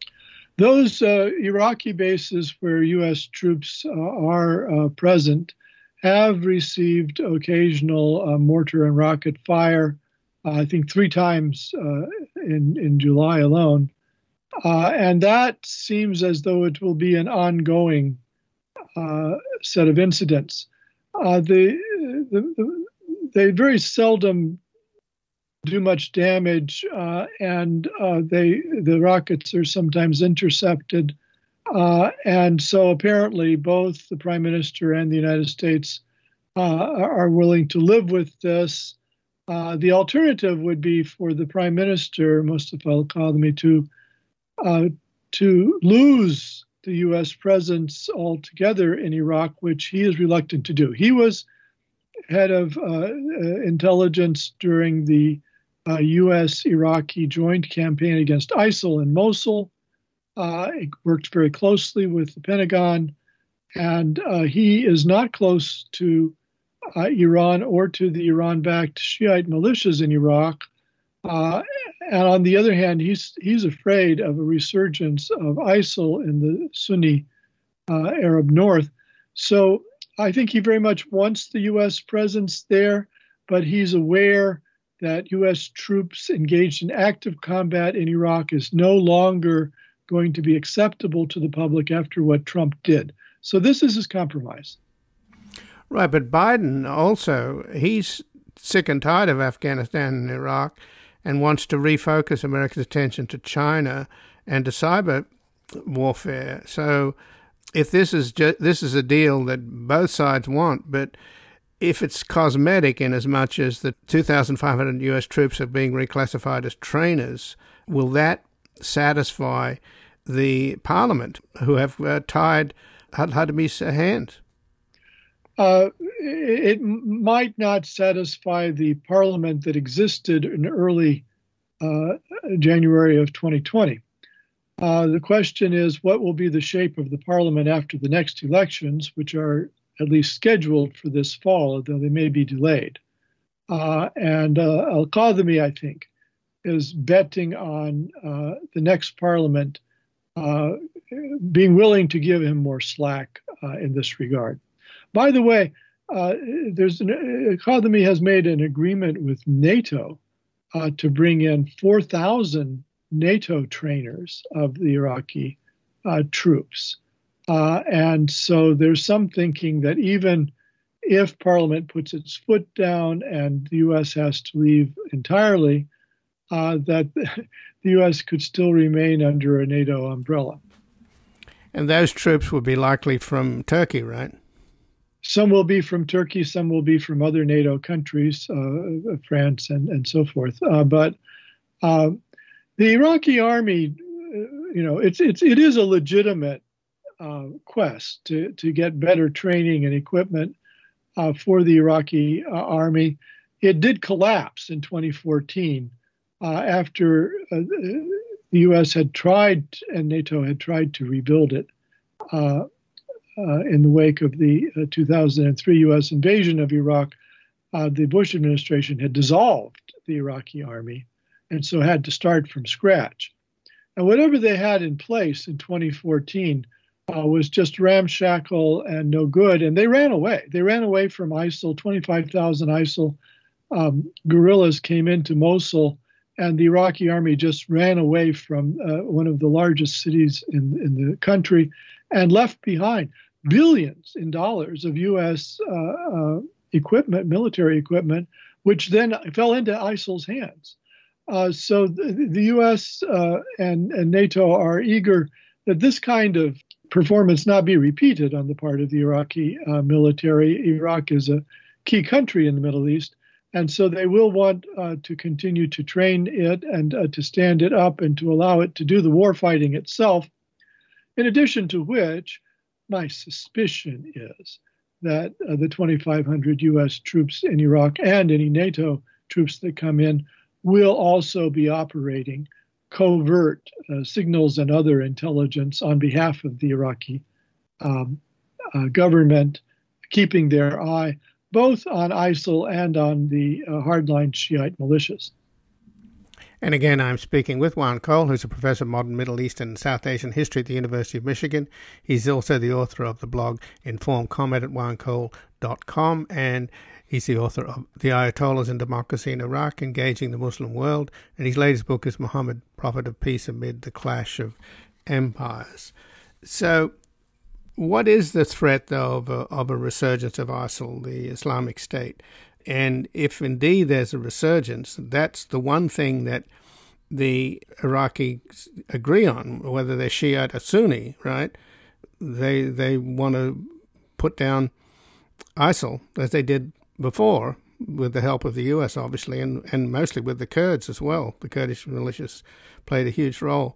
Those uh, Iraqi bases where U S troops uh, are uh, present have received occasional uh, mortar and rocket fire, uh, I think three times uh, in, in July alone. Uh, and that seems as though it will be an ongoing uh, set of incidents. Uh, the, the, the, they very seldom do much damage, uh, and uh, they the rockets are sometimes intercepted. Uh, and so apparently both the Prime Minister and the United States uh, are willing to live with this. Uh, the alternative would be for the Prime Minister, Mustafa al-Kadhimi, to uh, to lose the U S presence altogether in Iraq, which he is reluctant to do. He was head of uh, uh, intelligence during the uh, U S-Iraqi joint campaign against ISIL in Mosul. Uh, he worked very closely with the Pentagon, and uh, he is not close to uh, Iran or to the Iran-backed Shiite militias in Iraq. Uh, and on the other hand, he's he's afraid of a resurgence of ISIL in the Sunni uh, Arab north. So I think he very much wants the U S presence there, but he's aware that U S troops engaged in active combat in Iraq is no longer going to be acceptable to the public after what Trump did. So this is his compromise. Right, but Biden also, he's sick and tired of Afghanistan and Iraq and wants to refocus America's attention to China and to cyber warfare. So if this is ju- this is a deal that both sides want, but if it's cosmetic in as much as the two thousand five hundred U S troops are being reclassified as trainers, will that satisfy the parliament who have uh, tied al-Kadhimi's hands? Uh, it, it might not satisfy the parliament that existed in early uh, January of twenty twenty. Uh, the question is, what will be the shape of the parliament after the next elections, which are at least scheduled for this fall, although they may be delayed. Uh, and uh, al-Kadhimi, I think, is betting on uh, the next parliament uh, being willing to give him more slack uh, in this regard. By the way, uh, there's an, al-Kadhimi has made an agreement with NATO uh, to bring in four thousand NATO trainers of the Iraqi uh, troops. Uh, and so there's some thinking that even if Parliament puts its foot down and the U S has to leave entirely, uh, that the U S could still remain under a NATO umbrella. And those troops will be likely from Turkey, right? Some will be from Turkey, some will be from other NATO countries, uh, France and, and so forth. Uh, but uh, the Iraqi army, you know, it's it's it is a legitimate uh, quest to to get better training and equipment uh, for the Iraqi uh, army. It did collapse in twenty fourteen uh, after uh, the U S had tried and NATO had tried to rebuild it uh, uh, in the wake of the uh, two thousand three U S invasion of Iraq. Uh, the Bush administration had dissolved the Iraqi army, and so had to start from scratch. And whatever they had in place in twenty fourteen uh, was just ramshackle and no good, and they ran away. They ran away from ISIL. twenty-five thousand ISIL um, guerrillas came into Mosul, and the Iraqi army just ran away from uh, one of the largest cities in, in the country and left behind billions in dollars of U S uh, uh, equipment, military equipment, which then fell into ISIL's hands. Uh, so the, the U S uh, and, and NATO are eager that this kind of performance not be repeated on the part of the Iraqi uh, military. Iraq is a key country in the Middle East, and so they will want uh, to continue to train it and uh, to stand it up and to allow it to do the war fighting itself. In addition to which, my suspicion is that uh, the twenty-five hundred U S troops in Iraq and any NATO troops that come in will also be operating covert uh, signals and other intelligence on behalf of the Iraqi um, uh, government, keeping their eye both on ISIL and on the uh, hardline Shiite militias. And again, I'm speaking with Juan Cole, who's a professor of modern Middle Eastern and South Asian history at the University of Michigan. He's also the author of the blog Informed Comment at juan cole dot com, and he's the author of The Ayatollahs and Democracy in Iraq, Engaging the Muslim World, and his latest book is Muhammad, Prophet of Peace Amid the Clash of Empires. So what is the threat, though, of a, of a resurgence of ISIL, the Islamic State? And if indeed there's a resurgence, that's the one thing that the Iraqis agree on, whether they're Shiite or Sunni, right? They they want to put down ISIL, as they did before, with the help of the U S, obviously, and, and mostly with the Kurds as well. The Kurdish militias played a huge role.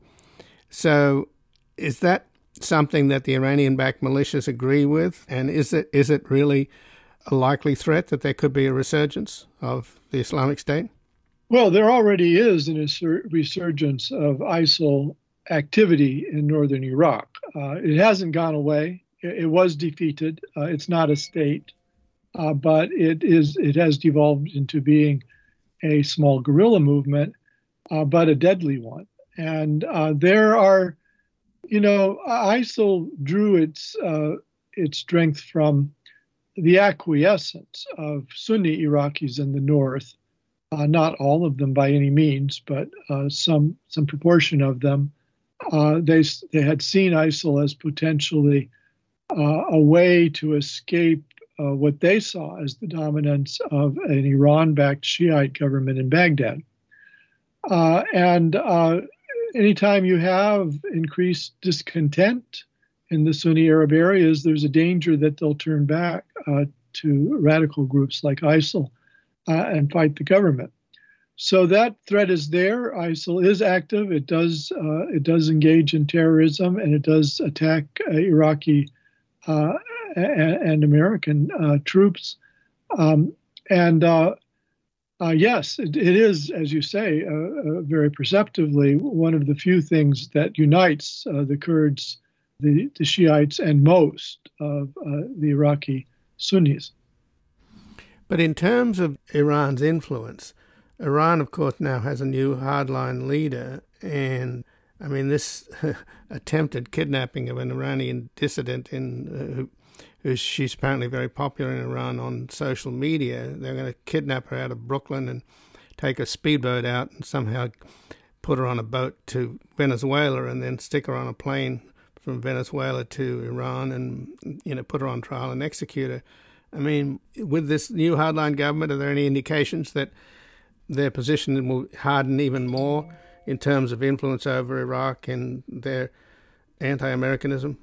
So is that something that the Iranian-backed militias agree with? And is it is it really a likely threat that there could be a resurgence of the Islamic State? Well, there already is a resurgence of ISIL activity in northern Iraq. Uh, it hasn't gone away. It, it was defeated. Uh, it's not a state, uh, but it is. It has devolved into being a small guerrilla movement, uh, but a deadly one. And uh, there are, you know, ISIL drew its uh, its strength from the acquiescence of Sunni Iraqis in the north, uh, not all of them by any means, but uh, some some proportion of them. Uh, they they had seen ISIL as potentially uh, a way to escape uh, what they saw as the dominance of an Iran-backed Shiite government in Baghdad. Uh, and uh, anytime you have increased discontent in the Sunni Arab areas, there's a danger that they'll turn back uh, to radical groups like ISIL uh, and fight the government. So that threat is there. ISIL is active. It does uh, it does engage in terrorism, and it does attack uh, Iraqi uh, and, and American uh, troops. Um, and uh, uh, yes, it, it is, as you say, uh, uh, very perceptively one of the few things that unites uh, the Kurds, the, the Shiites, and most of uh, the Iraqi Sunnis. But in terms of Iran's influence, Iran, of course, now has a new hardline leader, and I mean, this attempted kidnapping of an Iranian dissident in uh, who, who she's apparently very popular in Iran on social media. They're going to kidnap her out of Brooklyn and take a speedboat out and somehow put her on a boat to Venezuela and then stick her on a plane from Venezuela to Iran and, you know, put her on trial and execute her. I mean, with this new hardline government, are there any indications that their position will harden even more in terms of influence over Iraq and their anti-Americanism?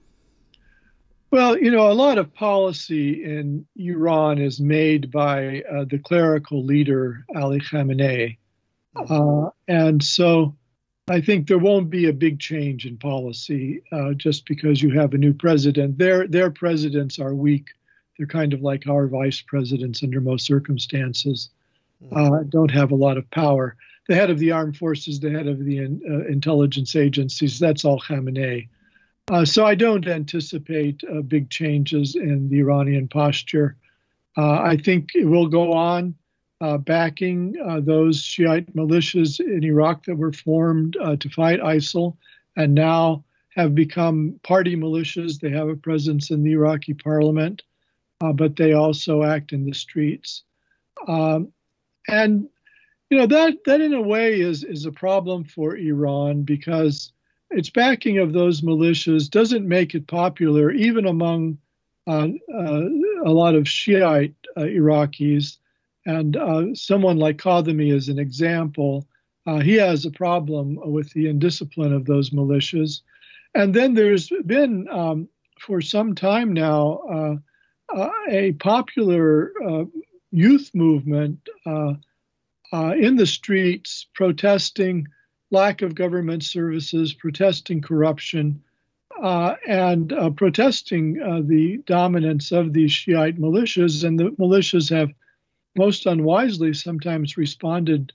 Well, you know, a lot of policy in Iran is made by uh, the clerical leader, Ali Khamenei. Uh, and so I think there won't be a big change in policy uh, just because you have a new president. Their, their presidents are weak. They're kind of like our vice presidents under most circumstances. Uh, don't have a lot of power. The head of the armed forces, the head of the uh, intelligence agencies, that's all Khamenei. Uh, so I don't anticipate uh, big changes in the Iranian posture. Uh, I think it will go on uh, backing uh, those Shiite militias in Iraq that were formed uh, to fight ISIL and now have become party militias. They have a presence in the Iraqi parliament, uh, but they also act in the streets. Um, And, you know, that that in a way is, is a problem for Iran because its backing of those militias doesn't make it popular even among uh, uh, a lot of Shiite uh, Iraqis. And uh, someone like Kadhimi is an example. Uh, he has a problem with the indiscipline of those militias. And then there's been, um, for some time now, uh, uh, a popular uh, youth movement uh, uh, in the streets protesting lack of government services, protesting corruption, uh, and uh, protesting uh, the dominance of these Shiite militias. And the militias have most unwisely sometimes responded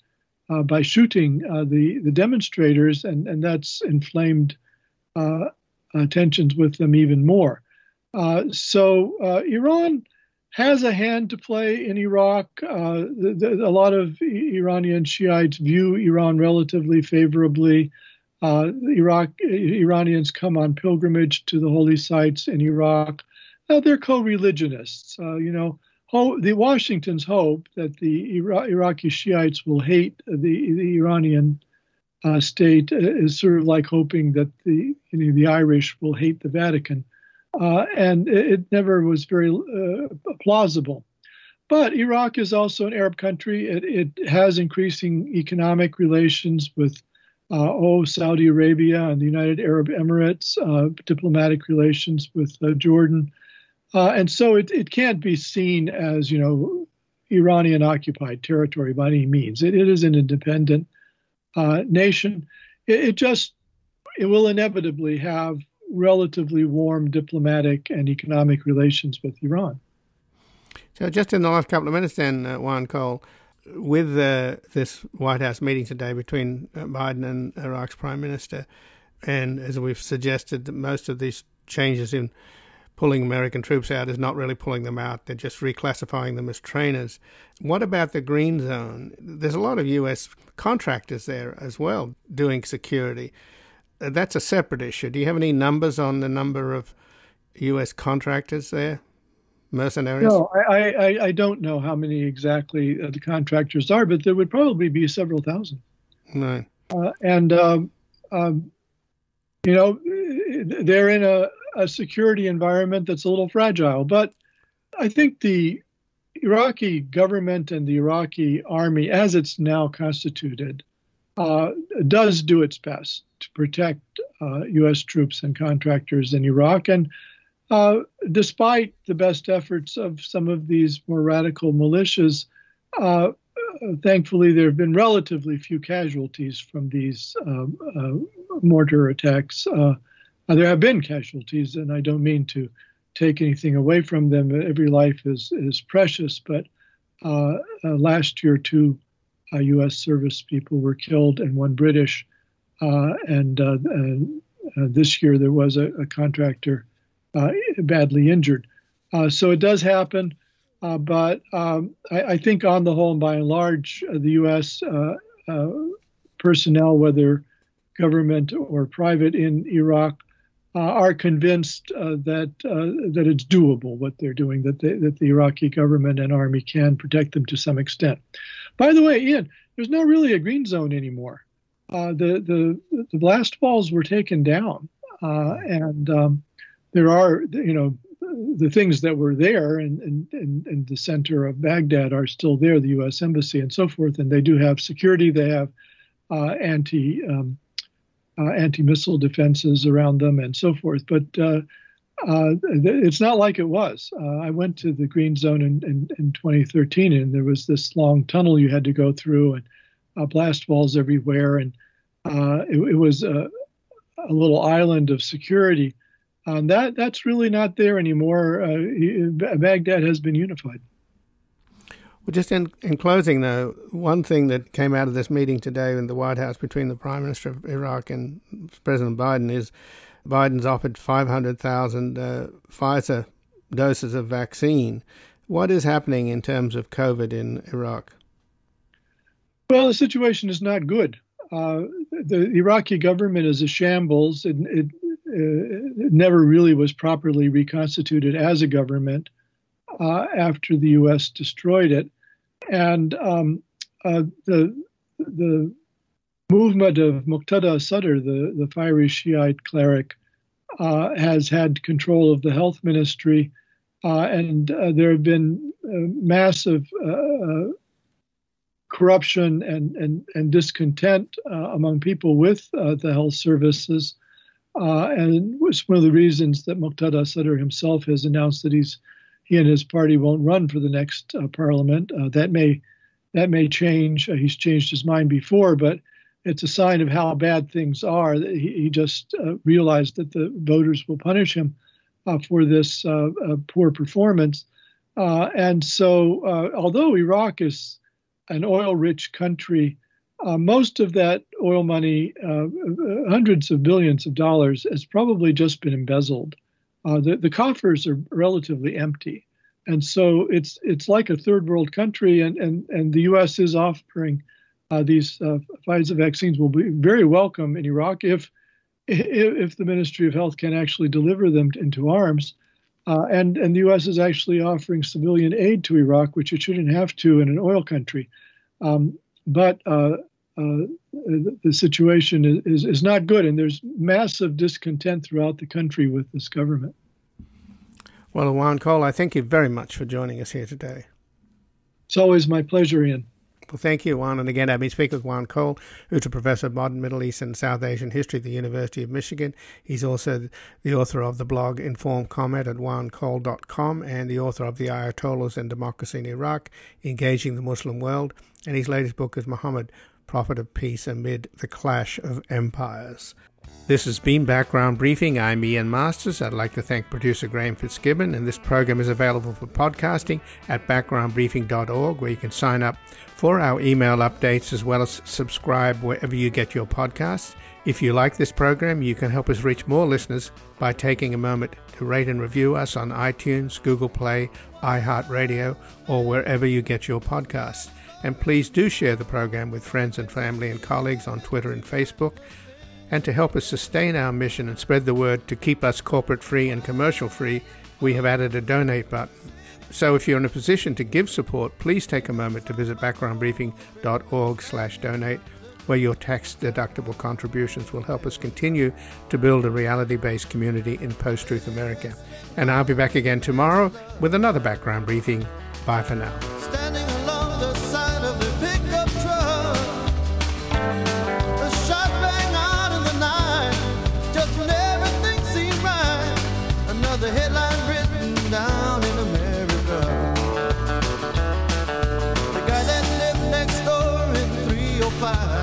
uh, by shooting uh, the, the demonstrators, and, and that's inflamed uh, uh, tensions with them even more. Uh, so uh, Iran has a hand to play in Iraq. Uh, the, the, a lot of Iranian Shiites view Iran relatively favorably. Uh, Iraq Iranians come on pilgrimage to the holy sites in Iraq. Uh, they're co-religionists. Uh, you know, ho- the Washington's hope that the Ira- Iraqi Shiites will hate the, the Iranian uh, state is sort of like hoping that the you know, the Irish will hate the Vatican. Uh, and it, it never was very uh, plausible. But Iraq is also an Arab country. It, it has increasing economic relations with, uh, oh, Saudi Arabia and the United Arab Emirates, uh, diplomatic relations with uh, Jordan. Uh, and so it, it can't be seen as, you know, Iranian occupied territory by any means. It, it is an independent uh, nation. It, it just, it will inevitably have relatively warm diplomatic and economic relations with Iran. So just in the last couple of minutes then, uh, Juan Cole, with uh, this White House meeting today between uh, Biden and Iraq's Prime Minister, and as we've suggested, that most of these changes in pulling American troops out is not really pulling them out, they're just reclassifying them as trainers. What about the Green Zone? There's a lot of U S contractors there as well doing security. That's a separate issue. Do you have any numbers on the number of U S contractors there, mercenaries? No, I, I, I don't know how many exactly uh, the contractors are, but there would probably be several thousand. No. Uh, and, um, um, you know, they're in a, a security environment that's a little fragile. But I think the Iraqi government and the Iraqi army, as it's now constituted, uh, does do its best to protect uh, U S troops and contractors in Iraq. And uh, despite the best efforts of some of these more radical militias, uh, thankfully there have been relatively few casualties from these um, uh, mortar attacks. Uh, there have been casualties, and I don't mean to take anything away from them. Every life is, is precious, but uh, uh, last year two uh, U S service people were killed and one British. Uh, and uh, uh, this year there was a, a contractor uh, badly injured. Uh, so it does happen, uh, but um, I, I think on the whole and by and large, uh, the U S uh, uh, personnel, whether government or private in Iraq, uh, are convinced uh, that uh, that it's doable what they're doing, that they, that the Iraqi government and army can protect them to some extent. By the way, Ian, there's not really a green zone anymore. Uh, the, the the blast walls were taken down, uh, and um, there are, you know, the things that were there in, in, in, in the center of Baghdad are still there, the U S embassy and so forth, and they do have security. They have uh, anti um, uh, anti-missile defenses around them and so forth. But uh, uh, it's not like it was. Uh, I went to the Green Zone in, in, in twenty thirteen, and there was this long tunnel you had to go through, and Uh, blast walls everywhere, and uh, it, it was a, a little island of security. Um, that that's really not there anymore. Uh, Baghdad has been unified. Well, just in, in closing, though, one thing that came out of this meeting today in the White House between the Prime Minister of Iraq and President Biden is Biden's offered five hundred thousand uh, Pfizer doses of vaccine. What is happening in terms of COVID in Iraq? Well, the situation is not good. Uh, the Iraqi government is a shambles. It, it, uh, it never really was properly reconstituted as a government uh, after the U S destroyed it. And um, uh, the the movement of Muqtada Sadr, the, the fiery Shiite cleric, uh, has had control of the health ministry. Uh, and uh, there have been uh, massive uh, corruption and, and, and discontent uh, among people with uh, the health services. Uh, and it's one of the reasons that Muqtada Sadr himself has announced that he's he and his party won't run for the next uh, parliament. Uh, that may that may change. Uh, he's changed his mind before, but it's a sign of how bad things are. He, he just uh, realized that the voters will punish him uh, for this uh, uh, poor performance. Uh, and so, uh, although Iraq is an oil-rich country, Uh, most of that oil money, uh, hundreds of billions of dollars, has probably just been embezzled. Uh, the, the coffers are relatively empty. And so it's it's like a third world country, and, and, and the U S is offering uh, these uh, Pfizer vaccines will be very welcome in Iraq if, if the Ministry of Health can actually deliver them into arms. Uh, and, and the U S is actually offering civilian aid to Iraq, which it shouldn't have to in an oil country. Um, but uh, uh, the situation is, is not good, and there's massive discontent throughout the country with this government. Well, Juan Cole, I thank you very much for joining us here today. It's always my pleasure, Ian. Well, thank you, Juan. And again, I've been speaking with Juan Cole, who's a professor of modern Middle East and South Asian history at the University of Michigan. He's also the author of the blog Informed Comment at juan cole dot com and the author of The Ayatollahs and Democracy in Iraq, Engaging the Muslim World. And his latest book is Muhammad, Prophet of Peace Amid the Clash of Empires. This has been Background Briefing. I'm Ian Masters. I'd like to thank producer Graham Fitzgibbon, and this program is available for podcasting at background briefing dot org, where you can sign up for our email updates as well as subscribe wherever you get your podcasts. If you like this program, you can help us reach more listeners by taking a moment to rate and review us on iTunes, Google Play, iHeartRadio, or wherever you get your podcasts. And please do share the program with friends and family and colleagues on Twitter and Facebook. And to help us sustain our mission and spread the word to keep us corporate-free and commercial-free, we have added a donate button. So if you're in a position to give support, please take a moment to visit background briefing dot org slash donate, where your tax-deductible contributions will help us continue to build a reality-based community in post-truth America. And I'll be back again tomorrow with another Background Briefing. Bye for now. Standing along the side of the pickup truck, a shot rang out in the night, just when everything seemed right. Another headline written down in America. The guy that lived next door in three oh five